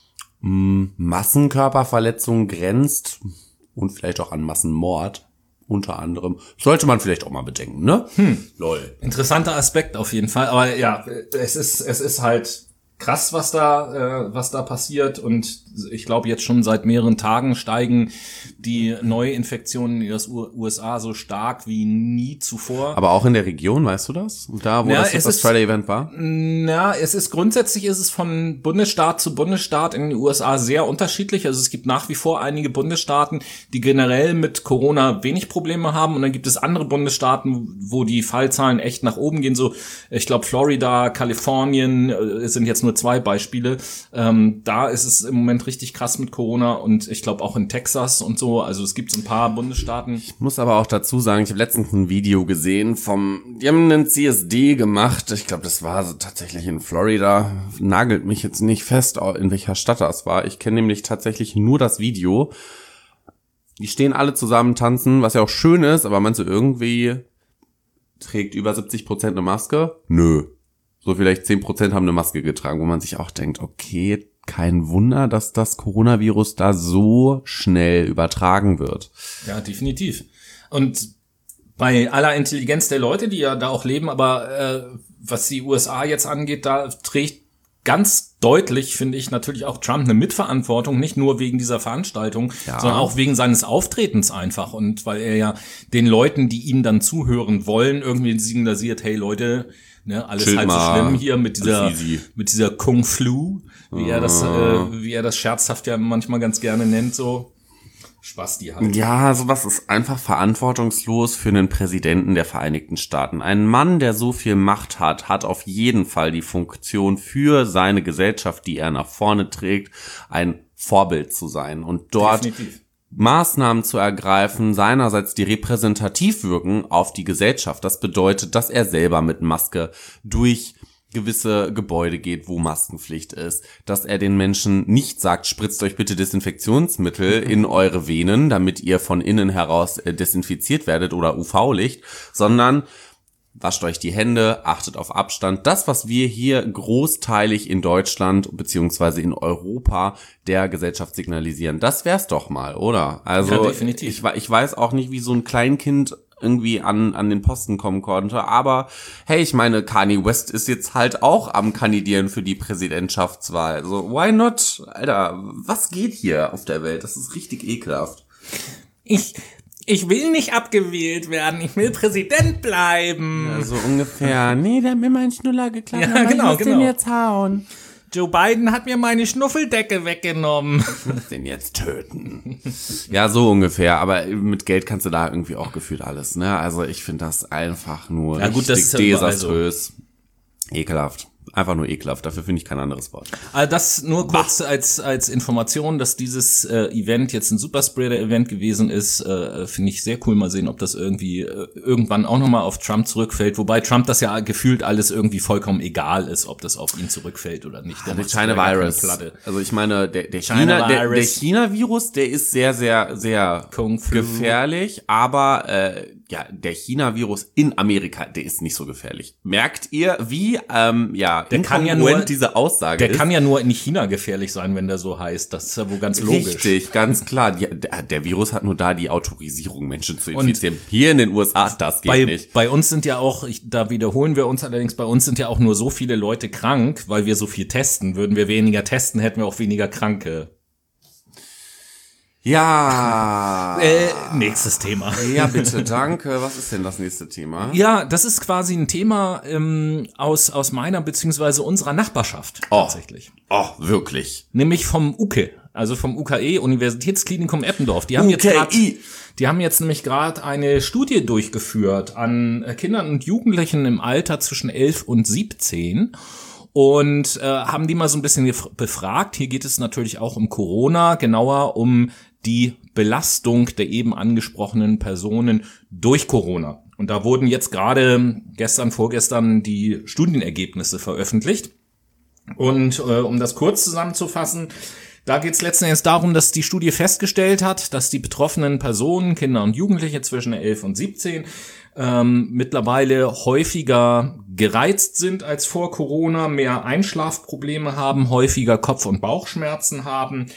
Massenkörperverletzungen grenzt und vielleicht auch an Massenmord unter anderem, sollte man vielleicht auch mal bedenken, ne? Lol. Interessanter Aspekt auf jeden Fall, aber ja, es ist halt krass, was da passiert, und ich glaube jetzt schon seit mehreren Tagen steigen die Neuinfektionen in den USA so stark wie nie zuvor. Aber auch in der Region, weißt du das? Da, wo das Australia-Event war? Grundsätzlich ist es von Bundesstaat zu Bundesstaat in den USA sehr unterschiedlich. Also es gibt nach wie vor einige Bundesstaaten, die generell mit Corona wenig Probleme haben, und dann gibt es andere Bundesstaaten, wo die Fallzahlen echt nach oben gehen. So, ich glaube Florida, Kalifornien sind jetzt nur 2 Beispiele. Da ist es im Moment richtig krass mit Corona, und ich glaube auch in Texas und so. Also es gibt so ein paar Bundesstaaten. Ich muss aber auch dazu sagen, ich habe letztens ein Video gesehen die haben einen CSD gemacht. Ich glaube, das war so tatsächlich in Florida. Nagelt mich jetzt nicht fest, in welcher Stadt das war. Ich kenne nämlich tatsächlich nur das Video. Die stehen alle zusammen, tanzen, was ja auch schön ist, aber meinst du, irgendwie trägt über 70% eine Maske? Nö. So vielleicht 10% haben eine Maske getragen, wo man sich auch denkt, okay, kein Wunder, dass das Coronavirus da so schnell übertragen wird. Ja, definitiv. Und bei aller Intelligenz der Leute, die ja da auch leben, aber was die USA jetzt angeht, da trägt ganz deutlich, finde ich, natürlich auch Trump eine Mitverantwortung, nicht nur wegen dieser Veranstaltung, sondern auch wegen seines Auftretens einfach. Und weil er ja den Leuten, die ihm dann zuhören wollen, irgendwie signalisiert, hey Leute, ne, alles Chill halb so mal, schlimm hier mit dieser Kung Flu, wie er das scherzhaft ja manchmal ganz gerne nennt, so. Spasti halt. Ja, sowas ist einfach verantwortungslos für einen Präsidenten der Vereinigten Staaten. Ein Mann, der so viel Macht hat, hat auf jeden Fall die Funktion für seine Gesellschaft, die er nach vorne trägt, ein Vorbild zu sein und dort Definitiv. Maßnahmen zu ergreifen, seinerseits die repräsentativ wirken auf die Gesellschaft. Das bedeutet, dass er selber mit Maske durch gewisse Gebäude geht, wo Maskenpflicht ist, dass er den Menschen nicht sagt, spritzt euch bitte Desinfektionsmittel in eure Venen, damit ihr von innen heraus desinfiziert werdet oder UV-Licht, sondern wascht euch die Hände, achtet auf Abstand. Das, was wir hier großteilig in Deutschland beziehungsweise in Europa der Gesellschaft signalisieren, das wär's doch mal, oder? Also Ja, definitiv. Ich weiß auch nicht, wie so ein Kleinkind irgendwie an den Posten kommen konnte, aber hey, ich meine, Kanye West ist jetzt halt auch am Kandidieren für die Präsidentschaftswahl. Also, why not? Alter, was geht hier auf der Welt? Das ist richtig ekelhaft. Ich will nicht abgewählt werden, ich will Präsident bleiben. Ja, so ungefähr. Nee, der hat mir meinen Schnuller geklaut, Ja, aber genau, ich muss den jetzt hauen. Joe Biden hat mir meine Schnuffeldecke weggenommen. Ich muss den jetzt töten. Ja, so ungefähr. Aber mit Geld kannst du da irgendwie auch gefühlt alles, ne? Also ich finde das einfach nur Ja, gut, das richtig ist ja überall desaströs. Ekelhaft. Einfach nur ekelhaft. Dafür finde ich kein anderes Wort. Also das nur kurz als Information, dass dieses Event jetzt ein Superspreader-Event gewesen ist, finde ich sehr cool. Mal sehen, ob das irgendwie irgendwann auch nochmal auf Trump zurückfällt. Wobei Trump das ja gefühlt alles irgendwie vollkommen egal ist, ob das auf ihn zurückfällt oder nicht. Der China-Virus. Also ich meine, der China-Virus, der ist sehr, sehr, sehr Kung Flu. gefährlich. Aber der China-Virus in Amerika, der ist nicht so gefährlich. Merkt ihr, wie der kann ja nur diese Aussage Der ist? kann ja nur in China gefährlich sein, wenn der so heißt. Das ist ja wohl ganz logisch. Richtig, ganz klar. Der Virus hat nur da die Autorisierung, Menschen zu infizieren. Hier in den USA, das geht nicht. Bei uns sind ja auch, da wiederholen wir uns allerdings, bei uns sind ja auch nur so viele Leute krank, weil wir so viel testen. Würden wir weniger testen, hätten wir auch weniger Kranke. Ja. Nächstes Thema. Ja, bitte, danke. Was ist denn das nächste Thema? Ja, das ist quasi ein Thema aus meiner beziehungsweise unserer Nachbarschaft tatsächlich. Oh, wirklich? Nämlich vom UKE, also vom UKE, Universitätsklinikum Eppendorf. Die haben jetzt nämlich gerade eine Studie durchgeführt an Kindern und Jugendlichen im Alter zwischen 11 und 17 und haben die mal so ein bisschen befragt. Hier geht es natürlich auch um Corona, genauer um die Belastung der eben angesprochenen Personen durch Corona. Und da wurden jetzt gerade vorgestern die Studienergebnisse veröffentlicht. Und um das kurz zusammenzufassen, da geht es letzten Endes darum, dass die Studie festgestellt hat, dass die betroffenen Personen, Kinder und Jugendliche zwischen 11 und 17, mittlerweile häufiger gereizt sind als vor Corona, mehr Einschlafprobleme haben, häufiger Kopf- und Bauchschmerzen haben,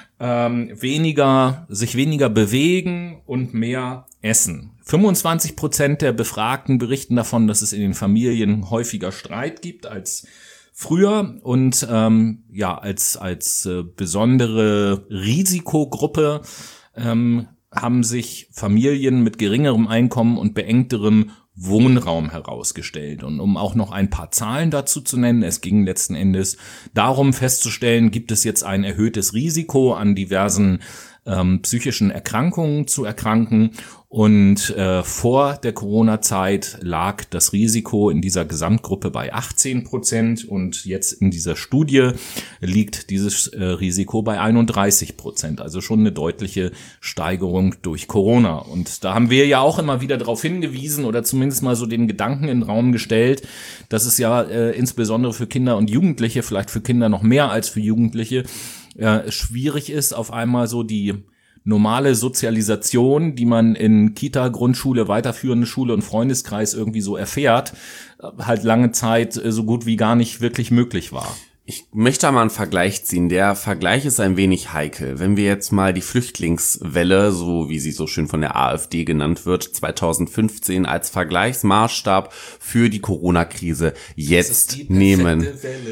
sich weniger bewegen und mehr essen. 25% der Befragten berichten davon, dass es in den Familien häufiger Streit gibt als früher und als besondere Risikogruppe haben sich Familien mit geringerem Einkommen und beengterem Wohnraum herausgestellt. Und um auch noch ein paar Zahlen dazu zu nennen, es ging letzten Endes darum festzustellen, gibt es jetzt ein erhöhtes Risiko an diversen psychischen Erkrankungen zu erkranken. Und vor der Corona-Zeit lag das Risiko in dieser Gesamtgruppe bei 18% und jetzt in dieser Studie liegt dieses Risiko bei 31%. Also schon eine deutliche Steigerung durch Corona. Und da haben wir ja auch immer wieder darauf hingewiesen oder zumindest mal so den Gedanken in den Raum gestellt, dass es ja insbesondere für Kinder und Jugendliche, vielleicht für Kinder noch mehr als für Jugendliche, schwierig ist, auf einmal so die normale Sozialisation, die man in Kita, Grundschule, weiterführende Schule und Freundeskreis irgendwie so erfährt, halt lange Zeit so gut wie gar nicht wirklich möglich war. Ich möchte mal einen Vergleich ziehen. Der Vergleich ist ein wenig heikel. Wenn wir jetzt mal die Flüchtlingswelle, so wie sie so schön von der AfD genannt wird, 2015 als Vergleichsmaßstab für die Corona-Krise jetzt nehmen.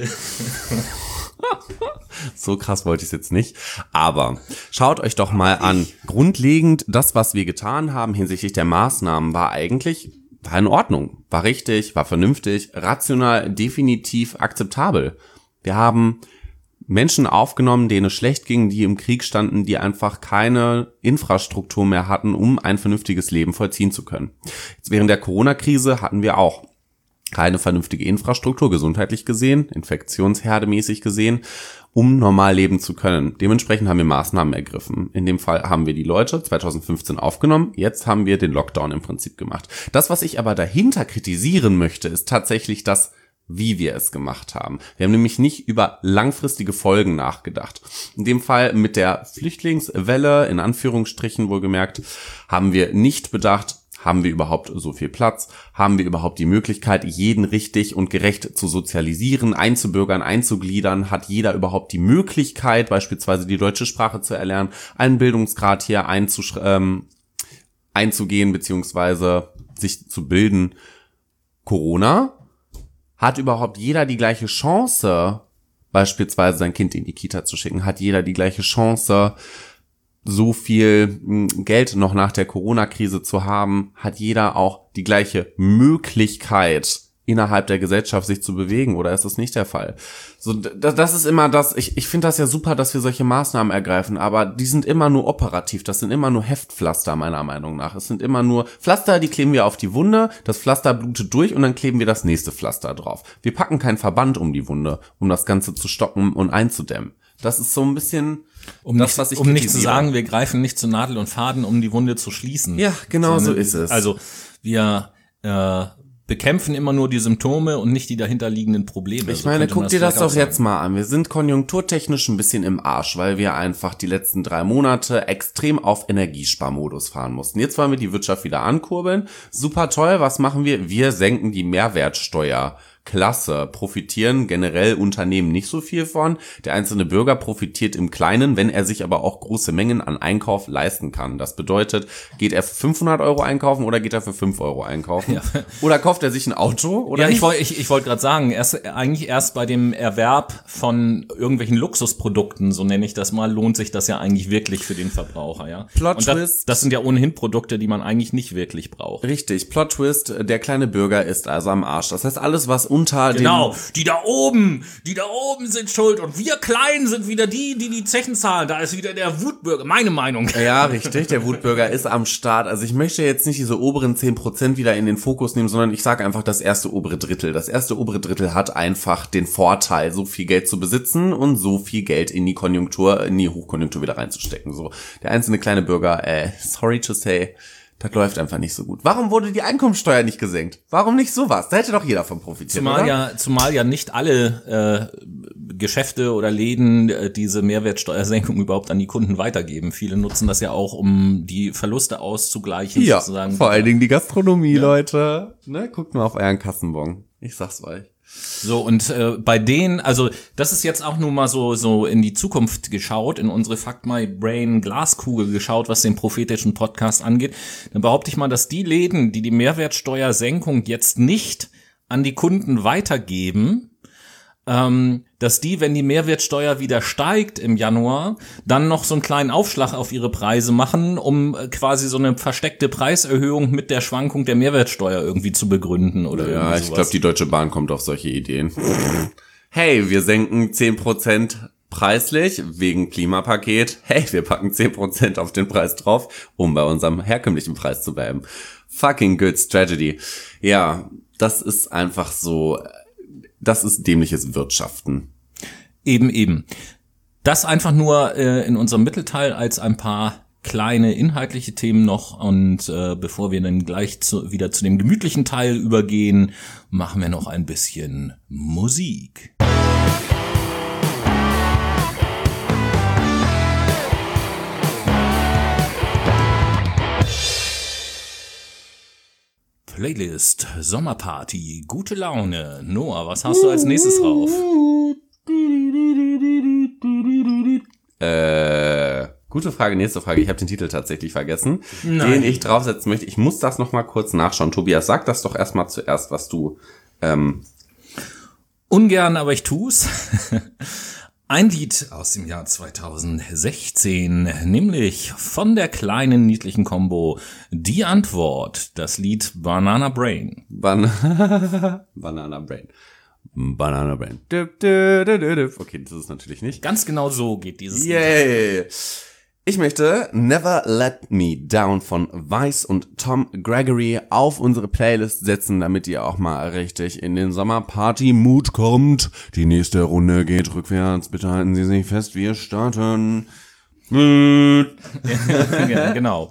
So krass wollte ich es jetzt nicht. Aber schaut euch doch mal an. Grundlegend, das, was wir getan haben hinsichtlich der Maßnahmen, war in Ordnung. War richtig, war vernünftig, rational, definitiv akzeptabel. Wir haben Menschen aufgenommen, denen es schlecht ging, die im Krieg standen, die einfach keine Infrastruktur mehr hatten, um ein vernünftiges Leben vollziehen zu können. Jetzt während der Corona-Krise hatten wir auch keine vernünftige Infrastruktur, gesundheitlich gesehen, infektionsherdemäßig gesehen, um normal leben zu können. Dementsprechend haben wir Maßnahmen ergriffen. In dem Fall haben wir die Leute 2015 aufgenommen, jetzt haben wir den Lockdown im Prinzip gemacht. Das, was ich aber dahinter kritisieren möchte, ist tatsächlich das, wie wir es gemacht haben. Wir haben nämlich nicht über langfristige Folgen nachgedacht. In dem Fall mit der Flüchtlingswelle, in Anführungsstrichen wohlgemerkt, haben wir nicht bedacht, haben wir überhaupt so viel Platz? Haben wir überhaupt die Möglichkeit, jeden richtig und gerecht zu sozialisieren, einzubürgern, einzugliedern? Hat jeder überhaupt die Möglichkeit, beispielsweise die deutsche Sprache zu erlernen, einen Bildungsgrad hier einzugehen, beziehungsweise sich zu bilden? Corona? Hat überhaupt jeder die gleiche Chance, beispielsweise sein Kind in die Kita zu schicken? Hat jeder die gleiche Chance, so viel Geld noch nach der Corona-Krise zu haben? Hat jeder auch die gleiche Möglichkeit, innerhalb der Gesellschaft sich zu bewegen, oder ist das nicht der Fall? So, das ist immer das, ich finde das ja super, dass wir solche Maßnahmen ergreifen, aber die sind immer nur operativ, das sind immer nur Heftpflaster meiner Meinung nach. Es sind immer nur Pflaster, die kleben wir auf die Wunde, das Pflaster blutet durch und dann kleben wir das nächste Pflaster drauf. Wir packen keinen Verband um die Wunde, um das Ganze zu stoppen und einzudämmen. Das ist so ein bisschen nicht zu sagen, wir greifen nicht zu Nadel und Faden, um die Wunde zu schließen. Ja, genau so ist es. Also wir bekämpfen immer nur die Symptome und nicht die dahinterliegenden Probleme. Ich meine, guck dir das doch jetzt mal an. Wir sind konjunkturtechnisch ein bisschen im Arsch, weil wir einfach die letzten 3 Monate extrem auf Energiesparmodus fahren mussten. Jetzt wollen wir die Wirtschaft wieder ankurbeln. Super toll, was machen wir? Wir senken die Mehrwertsteuer. Klasse, profitieren generell Unternehmen nicht so viel von. Der einzelne Bürger profitiert im Kleinen, wenn er sich aber auch große Mengen an Einkauf leisten kann. Das bedeutet, geht er für 500 € einkaufen oder geht er für 5 € einkaufen? Ja. Oder kauft er sich ein Auto? Oder ja, ich wollte gerade sagen, eigentlich erst bei dem Erwerb von irgendwelchen Luxusprodukten, so nenne ich das mal, lohnt sich das ja eigentlich wirklich für den Verbraucher. Ja. Plot-Twist. Das sind ja ohnehin Produkte, die man eigentlich nicht wirklich braucht. Richtig, Plot-Twist, der kleine Bürger ist also am Arsch. Das heißt, alles, was unter genau, die da oben sind schuld und wir Kleinen sind wieder die Zechen zahlen. Da ist wieder der Wutbürger, meine Meinung. Ja, richtig, der Wutbürger ist am Start. Also ich möchte jetzt nicht diese oberen 10% wieder in den Fokus nehmen, sondern ich sage einfach das erste obere Drittel. Das erste obere Drittel hat einfach den Vorteil, so viel Geld zu besitzen und so viel Geld in die Hochkonjunktur wieder reinzustecken. So, der einzelne kleine Bürger, sorry to say, das läuft einfach nicht so gut. Warum wurde die Einkommensteuer nicht gesenkt? Warum nicht sowas? Da hätte doch jeder von profitiert, Zumal ja nicht alle Geschäfte oder Läden diese Mehrwertsteuersenkung überhaupt an die Kunden weitergeben. Viele nutzen das ja auch, um die Verluste auszugleichen. Ja, sozusagen. Vor allen Dingen die Gastronomie, ja. Leute. Ne, guckt mal auf euren Kassenbon. Ich sag's euch. So, und bei denen, also das ist jetzt auch nur mal so in die Zukunft geschaut, in unsere Fuck My Brain Glaskugel geschaut, was den prophetischen Podcast angeht. Dann behaupte ich mal, dass die Läden, die Mehrwertsteuersenkung jetzt nicht an die Kunden weitergeben, dass die, wenn die Mehrwertsteuer wieder steigt im Januar, dann noch so einen kleinen Aufschlag auf ihre Preise machen, um quasi so eine versteckte Preiserhöhung mit der Schwankung der Mehrwertsteuer irgendwie zu begründen oder irgendwie sowas. Ja, ich glaube, die Deutsche Bahn kommt auf solche Ideen. Hey, wir senken 10% preislich wegen Klimapaket. Hey, wir packen 10% auf den Preis drauf, um bei unserem herkömmlichen Preis zu bleiben. Fucking good strategy. Ja, das ist einfach so. Das ist dämliches Wirtschaften. Eben. Das einfach nur in unserem Mittelteil als ein paar kleine inhaltliche Themen noch. Und bevor wir dann gleich wieder zu dem gemütlichen Teil übergehen, machen wir noch ein bisschen Musik. Playlist, Sommerparty, gute Laune. Noah, was hast du als nächstes drauf? Gute Frage, nächste Frage. Ich habe den Titel tatsächlich vergessen, den ich draufsetzen möchte. Ich muss das noch mal kurz nachschauen. Tobias, sag das doch erstmal zuerst, was du... Ungern, aber ich tu's. Ein Lied aus dem Jahr 2016, nämlich von der kleinen niedlichen Combo Die Antwort, das Lied Banana Brain. Banana Brain. Banana Brain. Okay, das ist natürlich nicht. Ganz genau so geht dieses Lied. Yay! Ich möchte Never Let Me Down von Vice und Tom Gregory auf unsere Playlist setzen, damit ihr auch mal richtig in den Sommerparty-Mood kommt. Die nächste Runde geht rückwärts. Bitte halten Sie sich fest, wir starten. Ja, genau.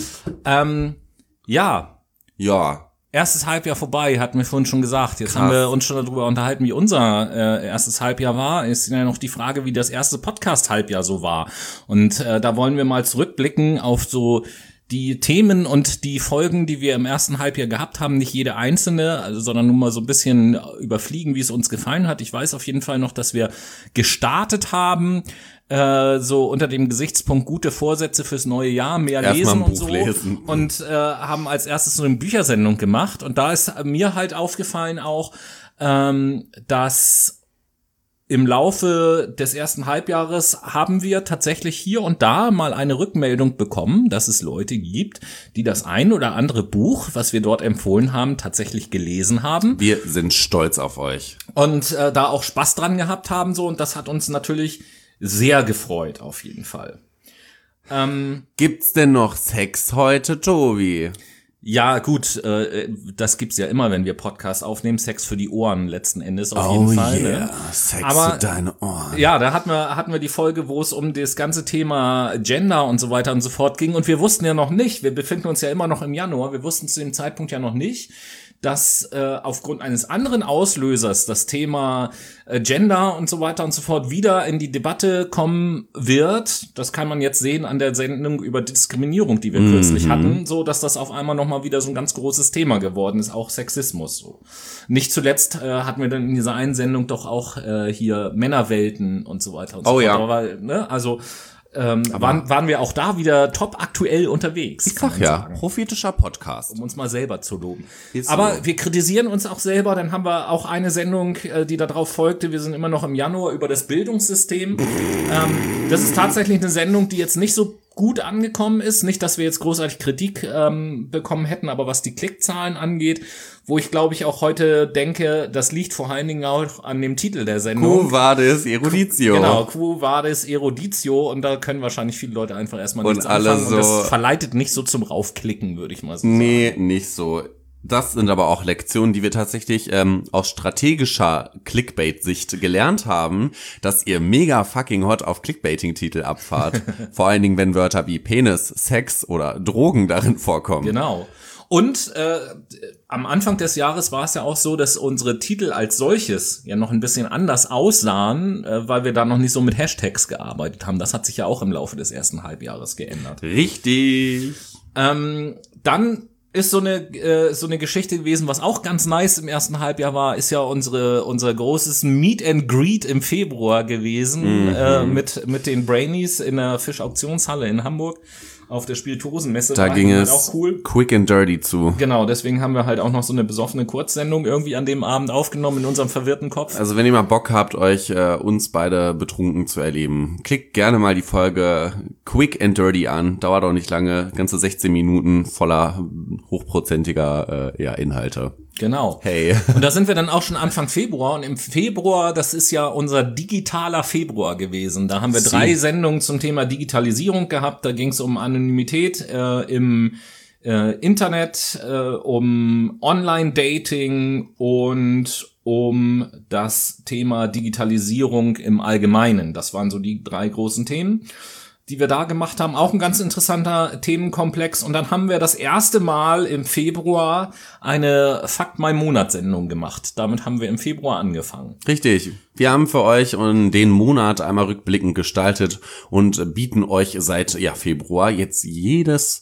Ja. Erstes Halbjahr vorbei, hatten wir vorhin schon gesagt. Jetzt haben wir uns schon darüber unterhalten, wie unser erstes Halbjahr war. Ist ja noch die Frage, wie das erste Podcast-Halbjahr so war. Und da wollen wir mal zurückblicken auf so die Themen und die Folgen, die wir im ersten Halbjahr gehabt haben. Nicht jede einzelne, sondern nur mal so ein bisschen überfliegen, wie es uns gefallen hat. Ich weiß auf jeden Fall noch, dass wir gestartet haben, so unter dem Gesichtspunkt gute Vorsätze fürs neue Jahr, mehr lesen und so. Lesen. Und haben als erstes so eine Büchersendung gemacht. Und da ist mir halt aufgefallen auch, dass im Laufe des ersten Halbjahres haben wir tatsächlich hier und da mal eine Rückmeldung bekommen, dass es Leute gibt, die das ein oder andere Buch, was wir dort empfohlen haben, tatsächlich gelesen haben. Wir sind stolz auf euch. Und da auch Spaß dran gehabt haben so. Und das hat uns natürlich sehr gefreut, auf jeden Fall. Gibt's denn noch Sex heute, Tobi? Ja, gut, das gibt's ja immer, wenn wir Podcasts aufnehmen. Sex für die Ohren letzten Endes auf jeden Fall. Yeah. Ne? Sex Aber, für deine Ohren. Ja, da hatten wir die Folge, wo es um das ganze Thema Gender und so weiter und so fort ging. Und wir wussten ja noch nicht, wir befinden uns ja immer noch im Januar, wir wussten zu dem Zeitpunkt ja noch nicht, dass aufgrund eines anderen Auslösers das Thema Gender und so weiter und so fort wieder in die Debatte kommen wird. Das kann man jetzt sehen an der Sendung über Diskriminierung, die wir kürzlich hatten, so dass das auf einmal nochmal wieder so ein ganz großes Thema geworden ist, auch Sexismus. So. Nicht zuletzt hatten wir dann in dieser einen Sendung doch auch hier Männerwelten und so weiter und so fort. Ja. Aber, ne, also waren wir auch da wieder top aktuell unterwegs. Ich sag ja, prophetischer Podcast. Um uns mal selber zu loben. Ist Aber so. wir kritisieren uns auch selber, dann haben wir auch eine Sendung, die da drauf folgte, wir sind immer noch im Januar, über das Bildungssystem. Das ist tatsächlich eine Sendung, die jetzt nicht so gut angekommen ist. Nicht, dass wir jetzt großartig Kritik bekommen hätten, aber was die Klickzahlen angeht, wo ich glaube ich auch heute denke, das liegt vor allen Dingen auch an dem Titel der Sendung. Quo vadis eruditio. Genau, Quo vadis eruditio, und da können wahrscheinlich viele Leute einfach erstmal nichts alle anfangen. so, und das verleitet nicht so zum Raufklicken, würde ich mal so sagen. Nee, nicht so. Das sind aber auch Lektionen, die wir tatsächlich aus strategischer Clickbait-Sicht gelernt haben, dass ihr mega fucking hot auf Clickbaiting-Titel abfahrt. Vor allen Dingen, wenn Wörter wie Penis, Sex oder Drogen darin vorkommen. Genau. Und am Anfang des Jahres war es ja auch so, dass unsere Titel als solches ja noch ein bisschen anders aussahen, weil wir da noch nicht so mit Hashtags gearbeitet haben. Das hat sich ja auch im Laufe des ersten Halbjahres geändert. Richtig. Dann ist so eine Geschichte gewesen, was auch ganz nice im ersten Halbjahr war, ist ja unser großes Meet and Greet im Februar gewesen, mit den Brainies in der Fischauktionshalle in Hamburg auf der Spirituosenmesse. Da ging es auch cool. quick and dirty zu. Genau, deswegen haben wir halt auch noch so eine besoffene Kurzsendung irgendwie an dem Abend aufgenommen in unserem verwirrten Kopf. Also wenn ihr mal Bock habt, euch uns beide betrunken zu erleben, klickt gerne mal die Folge Quick and Dirty an. Dauert auch nicht lange, ganze 16 Minuten voller hochprozentiger Inhalte. Genau. Hey. Und da sind wir dann auch schon Anfang Februar. Und im Februar, das ist ja unser digitaler Februar gewesen. Da haben wir 3 Sendungen zum Thema Digitalisierung gehabt. Da ging es um Anonymität im Internet, um Online-Dating und um das Thema Digitalisierung im Allgemeinen. Das waren so die 3 großen Themen, die wir da gemacht haben. Auch ein ganz interessanter Themenkomplex. Und dann haben wir das erste Mal im Februar eine Fakt My Monat Sendung gemacht. Damit haben wir im Februar angefangen. Richtig. Wir haben für euch den Monat einmal rückblickend gestaltet und bieten euch seit Februar jetzt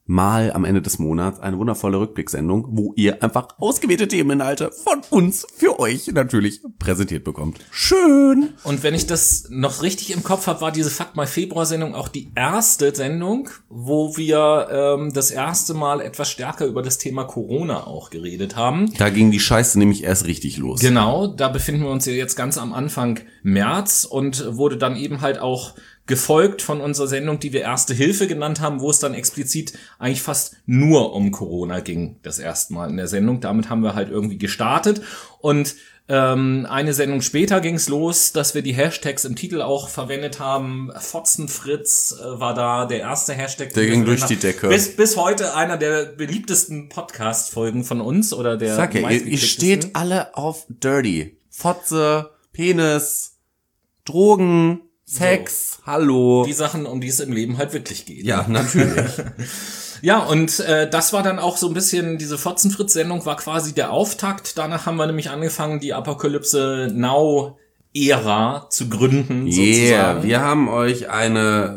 Mal am Ende des Monats eine wundervolle Rückblicksendung, wo ihr einfach ausgewählte Themeninhalte von uns für euch natürlich präsentiert bekommt. Schön! Und wenn ich das noch richtig im Kopf habe, war diese Fuck My Februar-Sendung auch die erste Sendung, wo wir das erste Mal etwas stärker über das Thema Corona auch geredet haben. Da ging die Scheiße nämlich erst richtig los. Genau, da befinden wir uns ja jetzt ganz am Anfang März und wurde dann eben halt auch gefolgt von unserer Sendung, die wir Erste Hilfe genannt haben, wo es dann explizit eigentlich fast nur um Corona ging, das erste Mal in der Sendung. Damit haben wir halt irgendwie gestartet und eine Sendung später ging es los, dass wir die Hashtags im Titel auch verwendet haben. Fotzenfritz war da der erste Hashtag. Der ging durch die Decke. Bis heute einer der beliebtesten Podcast-Folgen von uns oder der Sag ja, ihr meistgeklicktesten. steht alle auf Dirty. Fotze, Penis, Drogen, Sex, hallo. Die Sachen, um die es im Leben halt wirklich geht. Ja, natürlich. Ja, und das war dann auch so ein bisschen, diese Fotzenfritz-Sendung war quasi der Auftakt. Danach haben wir nämlich angefangen, die Apokalypse Now-Ära zu gründen, sozusagen. Wir haben euch eine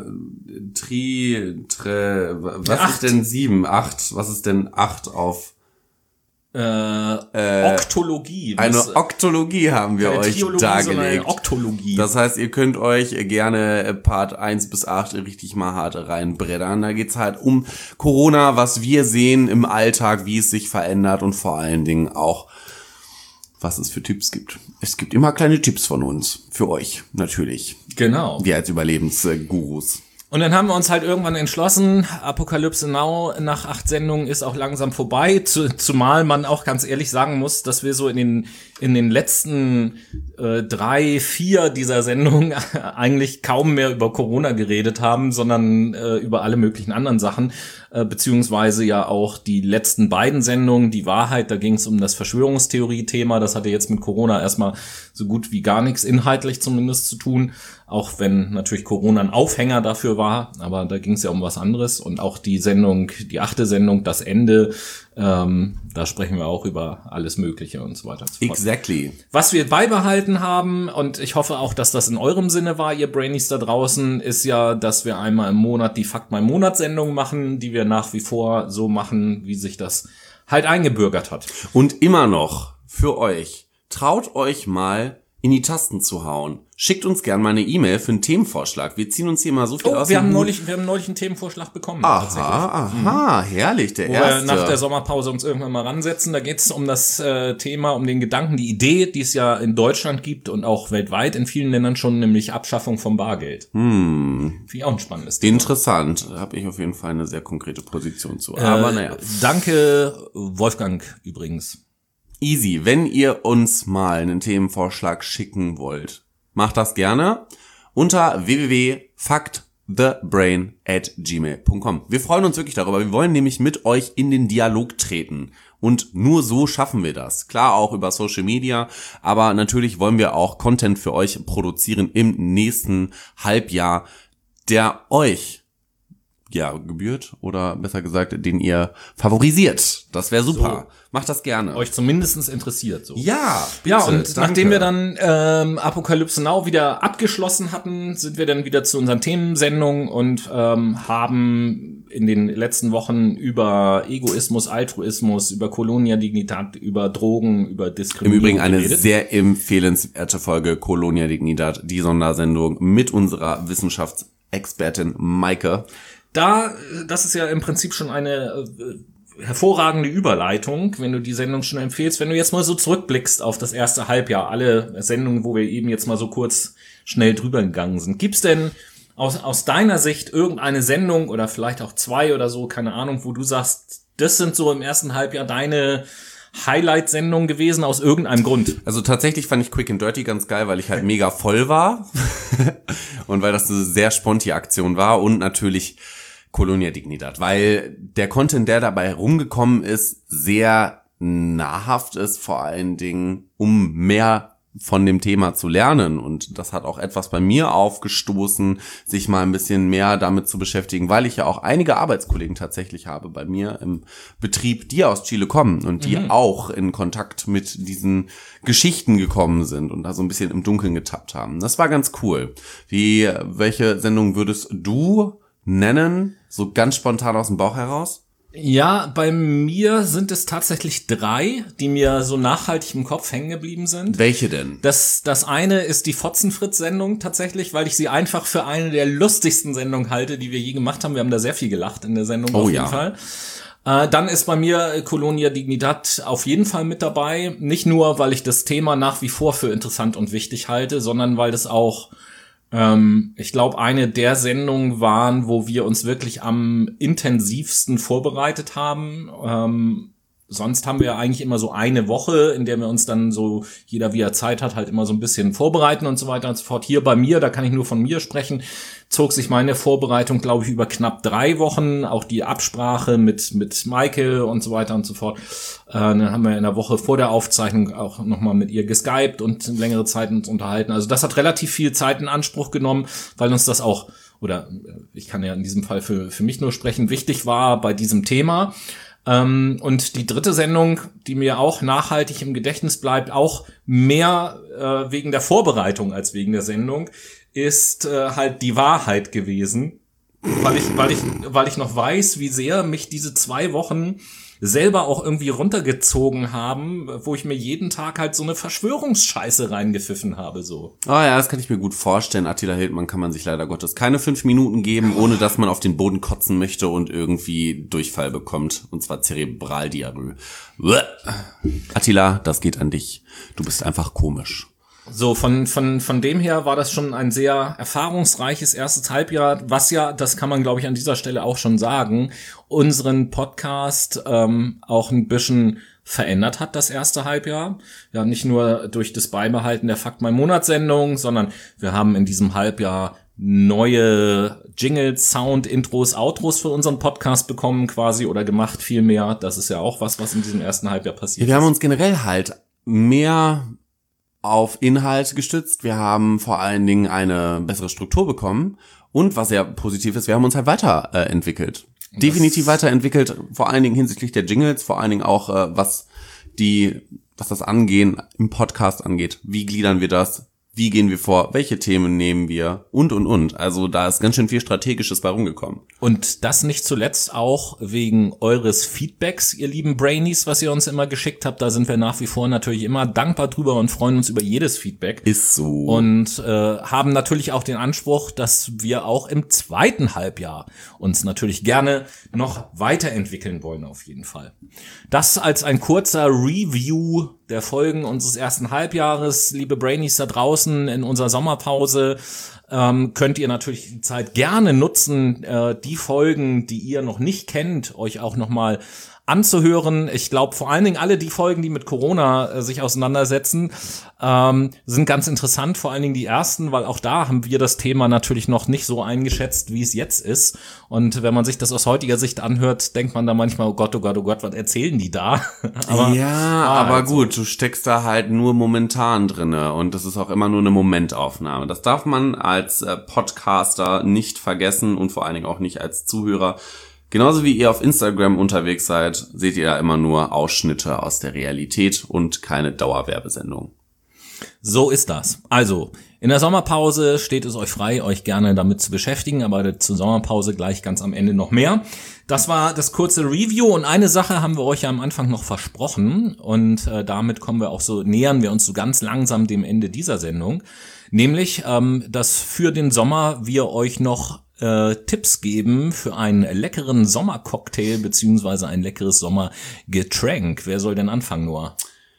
was ist denn 7, 8? Was ist denn 8 auf? Oktologie. Eine Oktologie haben wir keine euch Triologie, sondern dargelegt. eine Oktologie. Das heißt, ihr könnt euch gerne Part 1 bis 8 richtig mal hart reinbreddern. Da geht's halt um Corona, was wir sehen im Alltag, wie es sich verändert und vor allen Dingen auch, was es für Tipps gibt. Es gibt immer kleine Tipps von uns. Für euch, natürlich. Genau. Wir als Überlebensgurus. Und dann haben wir uns halt irgendwann entschlossen, Apokalypse Now nach 8 Sendungen ist auch langsam vorbei, zumal man auch ganz ehrlich sagen muss, dass wir so in den letzten 3, 4 dieser Sendungen eigentlich kaum mehr über Corona geredet haben, sondern über alle möglichen anderen Sachen, beziehungsweise ja auch die letzten beiden Sendungen, die Wahrheit, da ging es um das Verschwörungstheorie-Thema, das hatte jetzt mit Corona erstmal so gut wie gar nichts inhaltlich zumindest zu tun, auch wenn natürlich Corona ein Aufhänger dafür war, aber da ging es ja um was anderes. Und auch die Sendung, die 8. Sendung, das Ende, da sprechen wir auch über alles Mögliche und so weiter und so fort. Exactly. Was wir beibehalten haben, und ich hoffe auch, dass das in eurem Sinne war, ihr Brainies da draußen, ist ja, dass wir einmal im Monat die Fakt My Monat Sendung machen, die wir nach wie vor so machen, wie sich das halt eingebürgert hat. Und immer noch für euch, traut euch mal in die Tasten zu hauen. Schickt uns gerne mal eine E-Mail für einen Themenvorschlag. Wir ziehen uns hier mal so viel aus. Wir haben neulich einen Themenvorschlag bekommen. Aha, herrlich, der Wo erste. wir nach der Sommerpause uns irgendwann mal ransetzen. Da geht es um das Thema, um den Gedanken, die Idee, die es ja in Deutschland gibt und auch weltweit in vielen Ländern schon, nämlich Abschaffung vom Bargeld. Finde ich auch ein spannendes Thema. Interessant. Da habe ich auf jeden Fall eine sehr konkrete Position zu. Aber naja. Danke, Wolfgang, übrigens. Easy. Wenn ihr uns mal einen Themenvorschlag schicken wollt, macht das gerne unter www.factthebrain@gmail.com. Wir freuen uns wirklich darüber. Wir wollen nämlich mit euch in den Dialog treten. Und nur so schaffen wir das. Klar, auch über Social Media. Aber natürlich wollen wir auch Content für euch produzieren im nächsten Halbjahr, der euch gebührt oder besser gesagt, den ihr favorisiert. Das wäre super. So. Macht das gerne. Euch zumindest interessiert. So. Ja, bitte, ja, und danke. Nachdem wir dann Apokalypse Now wieder abgeschlossen hatten, sind wir dann wieder zu unseren Themensendungen und haben in den letzten Wochen über Egoismus, Altruismus, über Colonia Dignidad, über Drogen, über Diskriminierung Im Übrigen eine geredet. sehr empfehlenswerte Folge Colonia Dignidad, die Sondersendung mit unserer Wissenschaftsexpertin Maike. Das ist ja im Prinzip schon eine hervorragende Überleitung, wenn du die Sendung schon empfehlst. Wenn du jetzt mal so zurückblickst auf das erste Halbjahr, alle Sendungen, wo wir eben jetzt mal so kurz schnell drüber gegangen sind. Gibt's denn aus deiner Sicht irgendeine Sendung oder vielleicht auch 2 oder so, keine Ahnung, wo du sagst, das sind so im ersten Halbjahr deine Highlight-Sendung gewesen aus irgendeinem Grund? Also tatsächlich fand ich Quick and Dirty ganz geil, weil ich halt mega voll war und weil das eine sehr sponti Aktion war und natürlich Colonia Dignidad, weil der Content, der dabei rumgekommen ist, sehr nahrhaft ist, vor allen Dingen, um mehr von dem Thema zu lernen. Und das hat auch etwas bei mir aufgestoßen, sich mal ein bisschen mehr damit zu beschäftigen, weil ich ja auch einige Arbeitskollegen tatsächlich habe bei mir im Betrieb, die aus Chile kommen und die auch in Kontakt mit diesen Geschichten gekommen sind und da so ein bisschen im Dunkeln getappt haben. Das war ganz cool. Welche Sendung würdest du nennen, So ganz spontan aus dem Bauch heraus? Ja, bei mir sind es tatsächlich 3, die mir so nachhaltig im Kopf hängen geblieben sind. Welche denn? Das eine ist die Fotzenfritz-Sendung tatsächlich, weil ich sie einfach für eine der lustigsten Sendungen halte, die wir je gemacht haben. Wir haben da sehr viel gelacht in der Sendung auf jeden Fall. Dann ist bei mir Colonia Dignidad auf jeden Fall mit dabei. Nicht nur, weil ich das Thema nach wie vor für interessant und wichtig halte, sondern weil das auch ich glaube, eine der Sendungen waren, wo wir uns wirklich am intensivsten vorbereitet haben. Sonst haben wir eigentlich immer so eine Woche, in der wir uns dann so, jeder wie er Zeit hat, halt immer so ein bisschen vorbereiten und so weiter und so fort. Hier bei mir, da kann ich nur von mir sprechen, zog sich meine Vorbereitung, glaube ich, über knapp 3 Wochen. Auch die Absprache mit Michael und so weiter und so fort. Dann haben wir in der Woche vor der Aufzeichnung auch nochmal mit ihr geskypt und längere Zeit uns unterhalten. Also das hat relativ viel Zeit in Anspruch genommen, weil uns das auch, oder ich kann ja in diesem Fall für mich nur sprechen, wichtig war bei diesem Thema. Und die 3. Sendung, die mir auch nachhaltig im Gedächtnis bleibt, auch mehr wegen der Vorbereitung als wegen der Sendung, ist halt die Wahrheit gewesen, weil ich noch weiß, wie sehr mich diese 2 Wochen selber auch irgendwie runtergezogen haben, wo ich mir jeden Tag halt so eine Verschwörungsscheiße reingepfiffen habe, so. Ja, das kann ich mir gut vorstellen. Attila Hildmann kann man sich leider Gottes keine 5 Minuten geben, ohne dass man auf den Boden kotzen möchte und irgendwie Durchfall bekommt. Und zwar Zerebraldiarrhoe. Attila, das geht an dich. Du bist einfach komisch. So, von dem her war das schon ein sehr erfahrungsreiches erstes Halbjahr, was ja, das kann man glaube ich an dieser Stelle auch schon sagen, unseren Podcast auch ein bisschen verändert hat, das erste Halbjahr. Ja, nicht nur durch das Beibehalten der Fakt mein Monat-Sendung, sondern wir haben in diesem Halbjahr neue Jingles, Sound, Intros, Outros für unseren Podcast bekommen quasi oder gemacht vielmehr. Das ist ja auch was in diesem ersten Halbjahr passiert ist. Wir haben uns generell halt mehr auf Inhalt gestützt. Wir haben vor allen Dingen eine bessere Struktur bekommen und was sehr positiv ist, wir haben uns halt weiterentwickelt. Definitiv weiterentwickelt, vor allen Dingen hinsichtlich der Jingles, vor allen Dingen auch was das Angehen im Podcast angeht. Wie gliedern wir das? Wie gehen wir vor? Welche Themen nehmen wir? Und. Also da ist ganz schön viel Strategisches bei rumgekommen. Und das nicht zuletzt auch wegen eures Feedbacks, ihr lieben Brainies, was ihr uns immer geschickt habt. Da sind wir nach wie vor natürlich immer dankbar drüber und freuen uns über jedes Feedback. Ist so. Und haben natürlich auch den Anspruch, dass wir auch im zweiten Halbjahr uns natürlich gerne noch weiterentwickeln wollen auf jeden Fall. Das als ein kurzer Review der Folgen unseres ersten Halbjahres. Liebe Brainies da draußen in unserer Sommerpause könnt ihr natürlich die Zeit gerne nutzen, die Folgen, die ihr noch nicht kennt, euch auch nochmal anzuhören. Ich glaube, vor allen Dingen alle die Folgen, die mit Corona sich auseinandersetzen, sind ganz interessant, vor allen Dingen die ersten, weil auch da haben wir das Thema natürlich noch nicht so eingeschätzt, wie es jetzt ist. Und wenn man sich das aus heutiger Sicht anhört, denkt man da manchmal, oh Gott, was erzählen die da? aber gut, du steckst da halt nur momentan drinne und das ist auch immer nur eine Momentaufnahme. Das darf man als Podcaster nicht vergessen und vor allen Dingen auch nicht als Zuhörer. Genauso wie ihr auf Instagram unterwegs seid, seht ihr da immer nur Ausschnitte aus der Realität und keine Dauerwerbesendung. So ist das. Also, in der Sommerpause steht es euch frei, euch gerne damit zu beschäftigen, aber zur Sommerpause gleich ganz am Ende noch mehr. Das war das kurze Review und eine Sache haben wir euch ja am Anfang noch versprochen und damit nähern wir uns so ganz langsam dem Ende dieser Sendung. Nämlich, dass für den Sommer wir euch noch Tipps geben für einen leckeren Sommercocktail beziehungsweise ein leckeres Sommergetränk. Wer soll denn anfangen, Noah?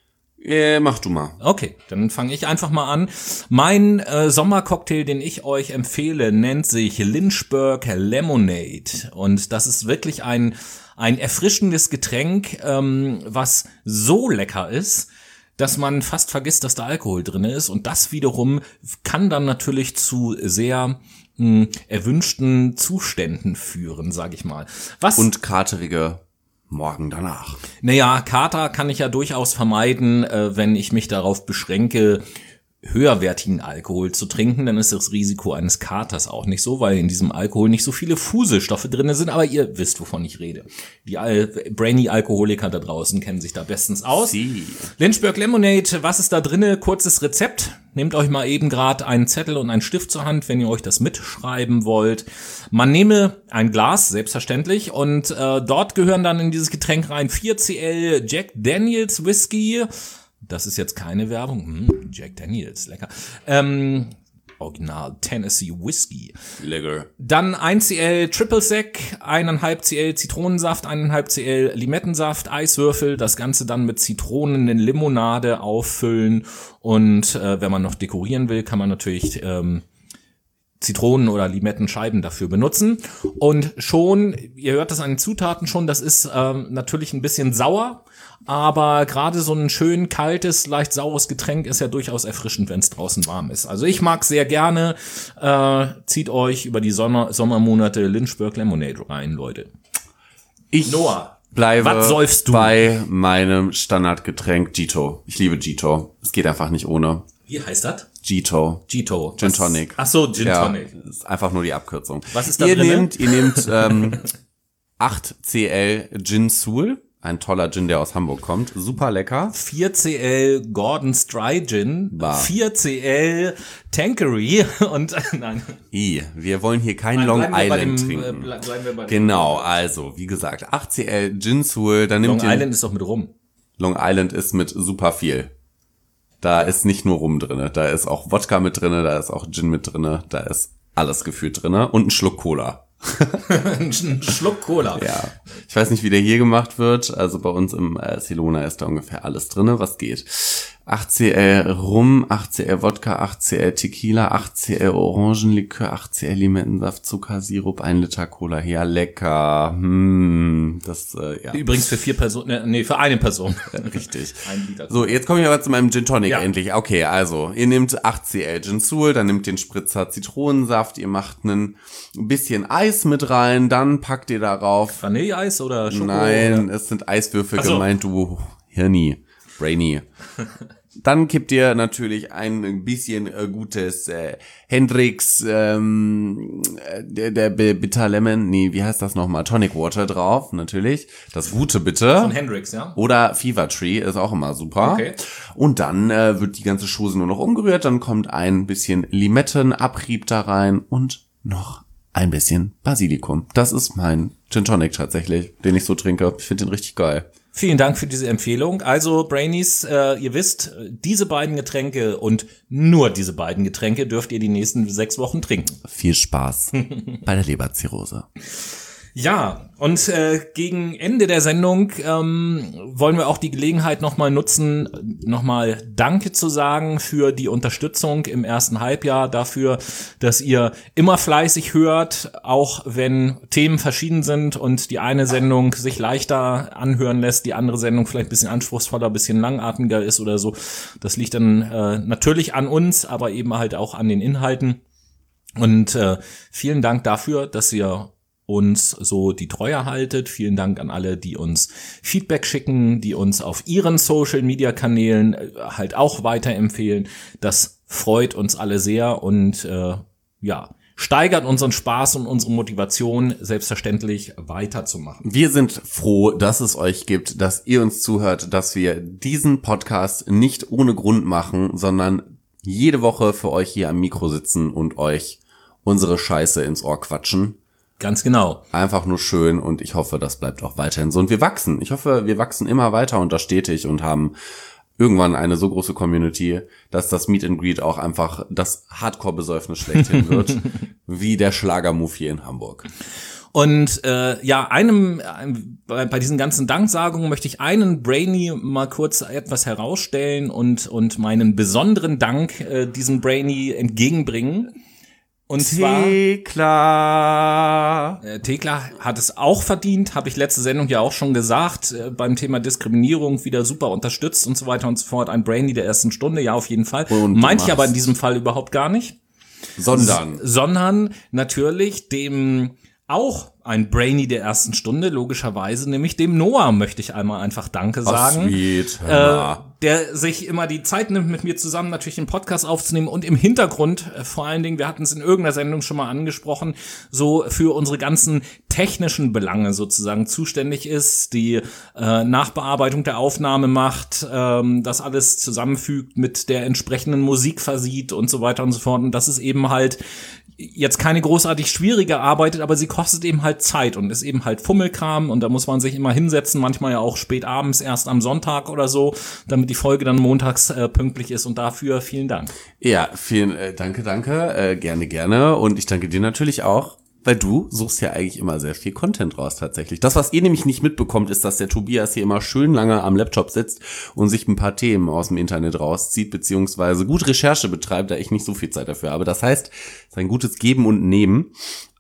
Mach du mal. Okay, dann fange ich einfach mal an. Mein Sommercocktail, den ich euch empfehle, nennt sich Lynchburg Lemonade. Und das ist wirklich ein erfrischendes Getränk, was so lecker ist, dass man fast vergisst, dass da Alkohol drin ist. Und das wiederum kann dann natürlich zu sehr erwünschten Zuständen führen, sag ich mal. Und katerige Morgen danach. Naja, Kater kann ich ja durchaus vermeiden, wenn ich mich darauf beschränke, höherwertigen Alkohol zu trinken, dann ist das Risiko eines Katers auch nicht so, weil in diesem Alkohol nicht so viele Fuselstoffe drin sind, aber ihr wisst, wovon ich rede. Die Brainy-Alkoholiker da draußen kennen sich da bestens aus. Sie. Lynchburg Lemonade, was ist da drinne? Kurzes Rezept. Nehmt euch mal eben gerade einen Zettel und einen Stift zur Hand, wenn ihr euch das mitschreiben wollt. Man nehme ein Glas, selbstverständlich, und dort gehören dann in dieses Getränk rein 4cl Jack Daniels Whisky. Das ist jetzt keine Werbung. Jack Daniels, lecker. Original Tennessee Whisky. Lecker. Dann 1cl Triple Sec, 1,5cl Zitronensaft, 1,5cl Limettensaft, Eiswürfel, das Ganze dann mit Zitronenlimonade auffüllen und wenn man noch dekorieren will, kann man natürlich Zitronen- oder Limettenscheiben dafür benutzen. Und schon, ihr hört das an den Zutaten schon, das ist natürlich ein bisschen sauer, aber gerade so ein schön kaltes, leicht saures Getränk ist ja durchaus erfrischend, wenn es draußen warm ist. Also ich mag sehr gerne. Zieht euch über die Sommermonate Lynchburg Lemonade rein, Leute. Noah, bleibe was säufst du? bei meinem Standardgetränk Gito. Ich liebe Gito. Es geht einfach nicht ohne. Wie heißt das? Gito. Gito. Gin Tonic. Ach so, Gin Tonic. Ja, ist einfach nur die Abkürzung. Was ist da ihr drin? Ihr nehmt 8cl Gin Soul. Ein toller Gin, der aus Hamburg kommt. Super lecker. 4cl Gordon's Dry Gin, Bah. 4cl Tanqueray und nein. Wir wollen hier kein Long Bleiben wir bei Island dem, trinken. bleiben wir bei dem- Genau, also, wie gesagt, 8cl Gin Soul. Dann Long nimmt ihr Island ist doch mit rum. Long Island ist mit super viel. Da ist nicht nur Rum drinne, da ist auch Wodka mit drinne, da ist auch Gin mit drinne, da ist alles gefühlt drinne und ein Schluck Cola. Ein Schluck Cola. Ja, ich weiß nicht, wie der hier gemacht wird. Also bei uns im Silona ist da ungefähr alles drinne, was geht. 8cl Rum, 8cl Wodka, 8cl Tequila, 8cl Orangenlikör, 8cl Limettensaft, Zuckersirup, 1 Liter Cola. Ja, lecker. Ja. Übrigens für 4 Personen, für eine Person. Richtig. 1 Liter. So, jetzt komme ich aber zu meinem Gin Tonic Ja. endlich. Okay, also, ihr nehmt 8cl Gin Soul, dann nehmt den Spritzer Zitronensaft, ihr macht ein bisschen Eis mit rein, dann packt ihr darauf. Vanilleeis oder Schoko? Nein, Oder? es sind Eiswürfel Ach so. gemeint, du Hirni, Brainy. Dann kippt ihr natürlich ein bisschen gutes Hendrix, der Bitter Lemon, nee, wie heißt das nochmal? Tonic Water drauf, natürlich. Das Gute bitte. Von Hendrix, ja? Oder Fever Tree ist auch immer super. Okay. Und dann wird die ganze Chose nur noch umgerührt. Dann kommt ein bisschen Limettenabrieb da rein und noch ein bisschen Basilikum. Das ist mein Gin Tonic tatsächlich, den ich so trinke. Ich finde den richtig geil. Vielen Dank für diese Empfehlung. Also, Brainies, ihr wisst, diese beiden Getränke und nur diese beiden Getränke dürft ihr die nächsten 6 Wochen trinken. Viel Spaß bei der Leberzirrhose. Ja, und gegen Ende der Sendung wollen wir auch die Gelegenheit nochmal nutzen, nochmal Danke zu sagen für die Unterstützung im ersten Halbjahr, dafür, dass ihr immer fleißig hört, auch wenn Themen verschieden sind und die eine Sendung sich leichter anhören lässt, die andere Sendung vielleicht ein bisschen anspruchsvoller, ein bisschen langatmiger ist oder so. Das liegt dann natürlich an uns, aber eben halt auch an den Inhalten. Und vielen Dank dafür, dass ihr uns so die Treue haltet. Vielen Dank an alle, die uns Feedback schicken, die uns auf ihren Social-Media-Kanälen halt auch weiterempfehlen. Das freut uns alle sehr und steigert unseren Spaß und unsere Motivation, selbstverständlich weiterzumachen. Wir sind froh, dass es euch gibt, dass ihr uns zuhört, dass wir diesen Podcast nicht ohne Grund machen, sondern jede Woche für euch hier am Mikro sitzen und euch unsere Scheiße ins Ohr quatschen. Ganz genau. Einfach nur schön und ich hoffe, das bleibt auch weiterhin so. Und wir wachsen. Ich hoffe, wir wachsen immer weiter und das stetig und haben irgendwann eine so große Community, dass das Meet and Greet auch einfach das Hardcore-Besäufnis schlechthin wird, wie der Schlagermove hier in Hamburg. Und bei diesen ganzen Danksagungen möchte ich einen Brainy mal kurz etwas herausstellen und meinen besonderen Dank diesem Brainy entgegenbringen. Und zwar Thekla. Thekla hat es auch verdient, habe ich letzte Sendung ja auch schon gesagt, beim Thema Diskriminierung wieder super unterstützt und so weiter und so fort. Ein Brainy der ersten Stunde, ja, auf jeden Fall. Und meinte ich aber in diesem Fall überhaupt gar nicht. Sondern natürlich dem auch ein Brainy der ersten Stunde, logischerweise, nämlich dem Noah möchte ich einmal einfach Danke sagen. Sweet. der sich immer die Zeit nimmt, mit mir zusammen natürlich den Podcast aufzunehmen und im Hintergrund, vor allen Dingen, wir hatten es in irgendeiner Sendung schon mal angesprochen, so für unsere ganzen technischen Belange sozusagen zuständig ist, die Nachbearbeitung der Aufnahme macht, das alles zusammenfügt, mit der entsprechenden Musik versieht und so weiter und so fort. Und das ist eben halt jetzt keine großartig schwierige Arbeit, aber sie kostet eben halt Zeit und ist eben halt Fummelkram und da muss man sich immer hinsetzen, manchmal ja auch spät abends, erst am Sonntag oder so, damit die Folge dann montags pünktlich ist und dafür vielen Dank. Ja, vielen danke, gerne und ich danke dir natürlich auch. Weil du suchst ja eigentlich immer sehr viel Content raus tatsächlich. Das, was ihr nämlich nicht mitbekommt, ist, dass der Tobias hier immer schön lange am Laptop sitzt und sich ein paar Themen aus dem Internet rauszieht, beziehungsweise gut Recherche betreibt, da ich nicht so viel Zeit dafür habe. Das heißt, es ist ein gutes Geben und Nehmen.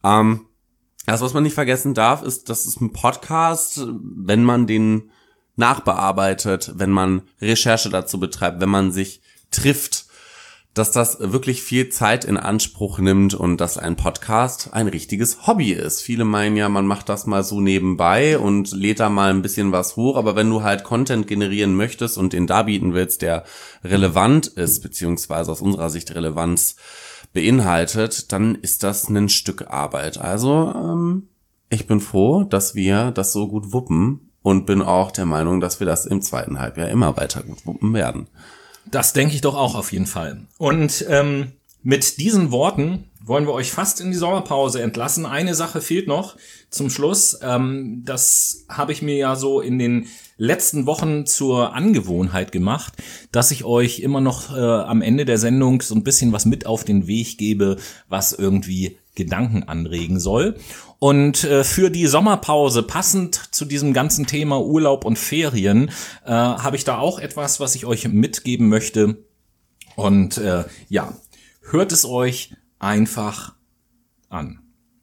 Das, was man nicht vergessen darf, ist, das ist ein Podcast, wenn man den nachbearbeitet, wenn man Recherche dazu betreibt, wenn man sich trifft, dass das wirklich viel Zeit in Anspruch nimmt und dass ein Podcast ein richtiges Hobby ist. Viele meinen ja, man macht das mal so nebenbei und lädt da mal ein bisschen was hoch, aber wenn du halt Content generieren möchtest und den darbieten willst, der relevant ist, beziehungsweise aus unserer Sicht Relevanz beinhaltet, dann ist das ein Stück Arbeit. Also ich bin froh, dass wir das so gut wuppen und bin auch der Meinung, dass wir das im zweiten Halbjahr immer weiter gut wuppen werden. Das denke ich doch auch auf jeden Fall. Und mit diesen Worten wollen wir euch fast in die Sommerpause entlassen. Eine Sache fehlt noch zum Schluss. Das habe ich mir ja so in den letzten Wochen zur Angewohnheit gemacht, dass ich euch immer noch am Ende der Sendung so ein bisschen was mit auf den Weg gebe, was irgendwie Gedanken anregen soll. Und für die Sommerpause, passend zu diesem ganzen Thema Urlaub und Ferien, habe ich da auch etwas, was ich euch mitgeben möchte. Und hört es euch einfach an.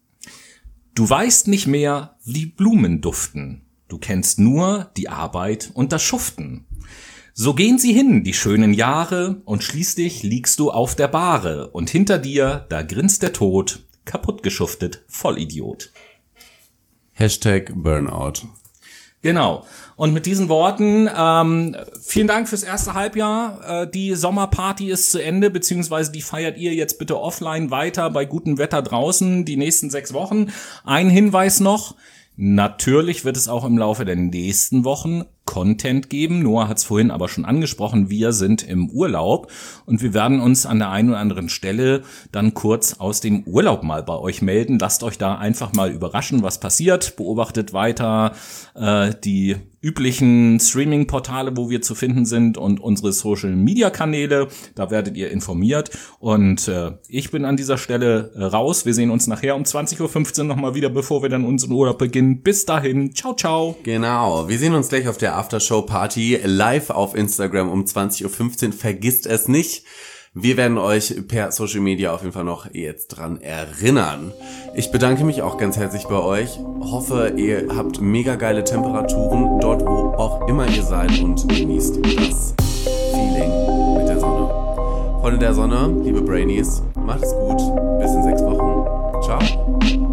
Du weißt nicht mehr, wie Blumen duften. Du kennst nur die Arbeit und das Schuften. So gehen sie hin, die schönen Jahre, und schließlich liegst du auf der Bahre, und hinter dir, da grinst der Tod, kaputt geschuftet, Vollidiot. #Burnout. Genau. Und mit diesen Worten, vielen Dank fürs erste Halbjahr. Die Sommerparty ist zu Ende, beziehungsweise die feiert ihr jetzt bitte offline weiter bei gutem Wetter draußen die nächsten 6 Wochen. Ein Hinweis noch. Natürlich wird es auch im Laufe der nächsten Wochen Content geben. Noah hat es vorhin aber schon angesprochen, wir sind im Urlaub und wir werden uns an der einen oder anderen Stelle dann kurz aus dem Urlaub mal bei euch melden. Lasst euch da einfach mal überraschen, was passiert. Beobachtet weiter die üblichen Streaming-Portale, wo wir zu finden sind, und unsere Social-Media-Kanäle. Da werdet ihr informiert. Und ich bin an dieser Stelle raus. Wir sehen uns nachher um 20:15 Uhr nochmal wieder, bevor wir dann unseren Urlaub beginnen. Bis dahin. Ciao, ciao. Genau. Wir sehen uns gleich auf der Aftershow-Party live auf Instagram um 20:15 Uhr. Vergisst es nicht. Wir werden euch per Social Media auf jeden Fall noch jetzt dran erinnern. Ich bedanke mich auch ganz herzlich bei euch. Hoffe, ihr habt mega geile Temperaturen dort, wo auch immer ihr seid, und genießt das Feeling mit der Sonne. Freunde der Sonne, liebe Brainies, macht es gut. Bis in 6 Wochen. Ciao.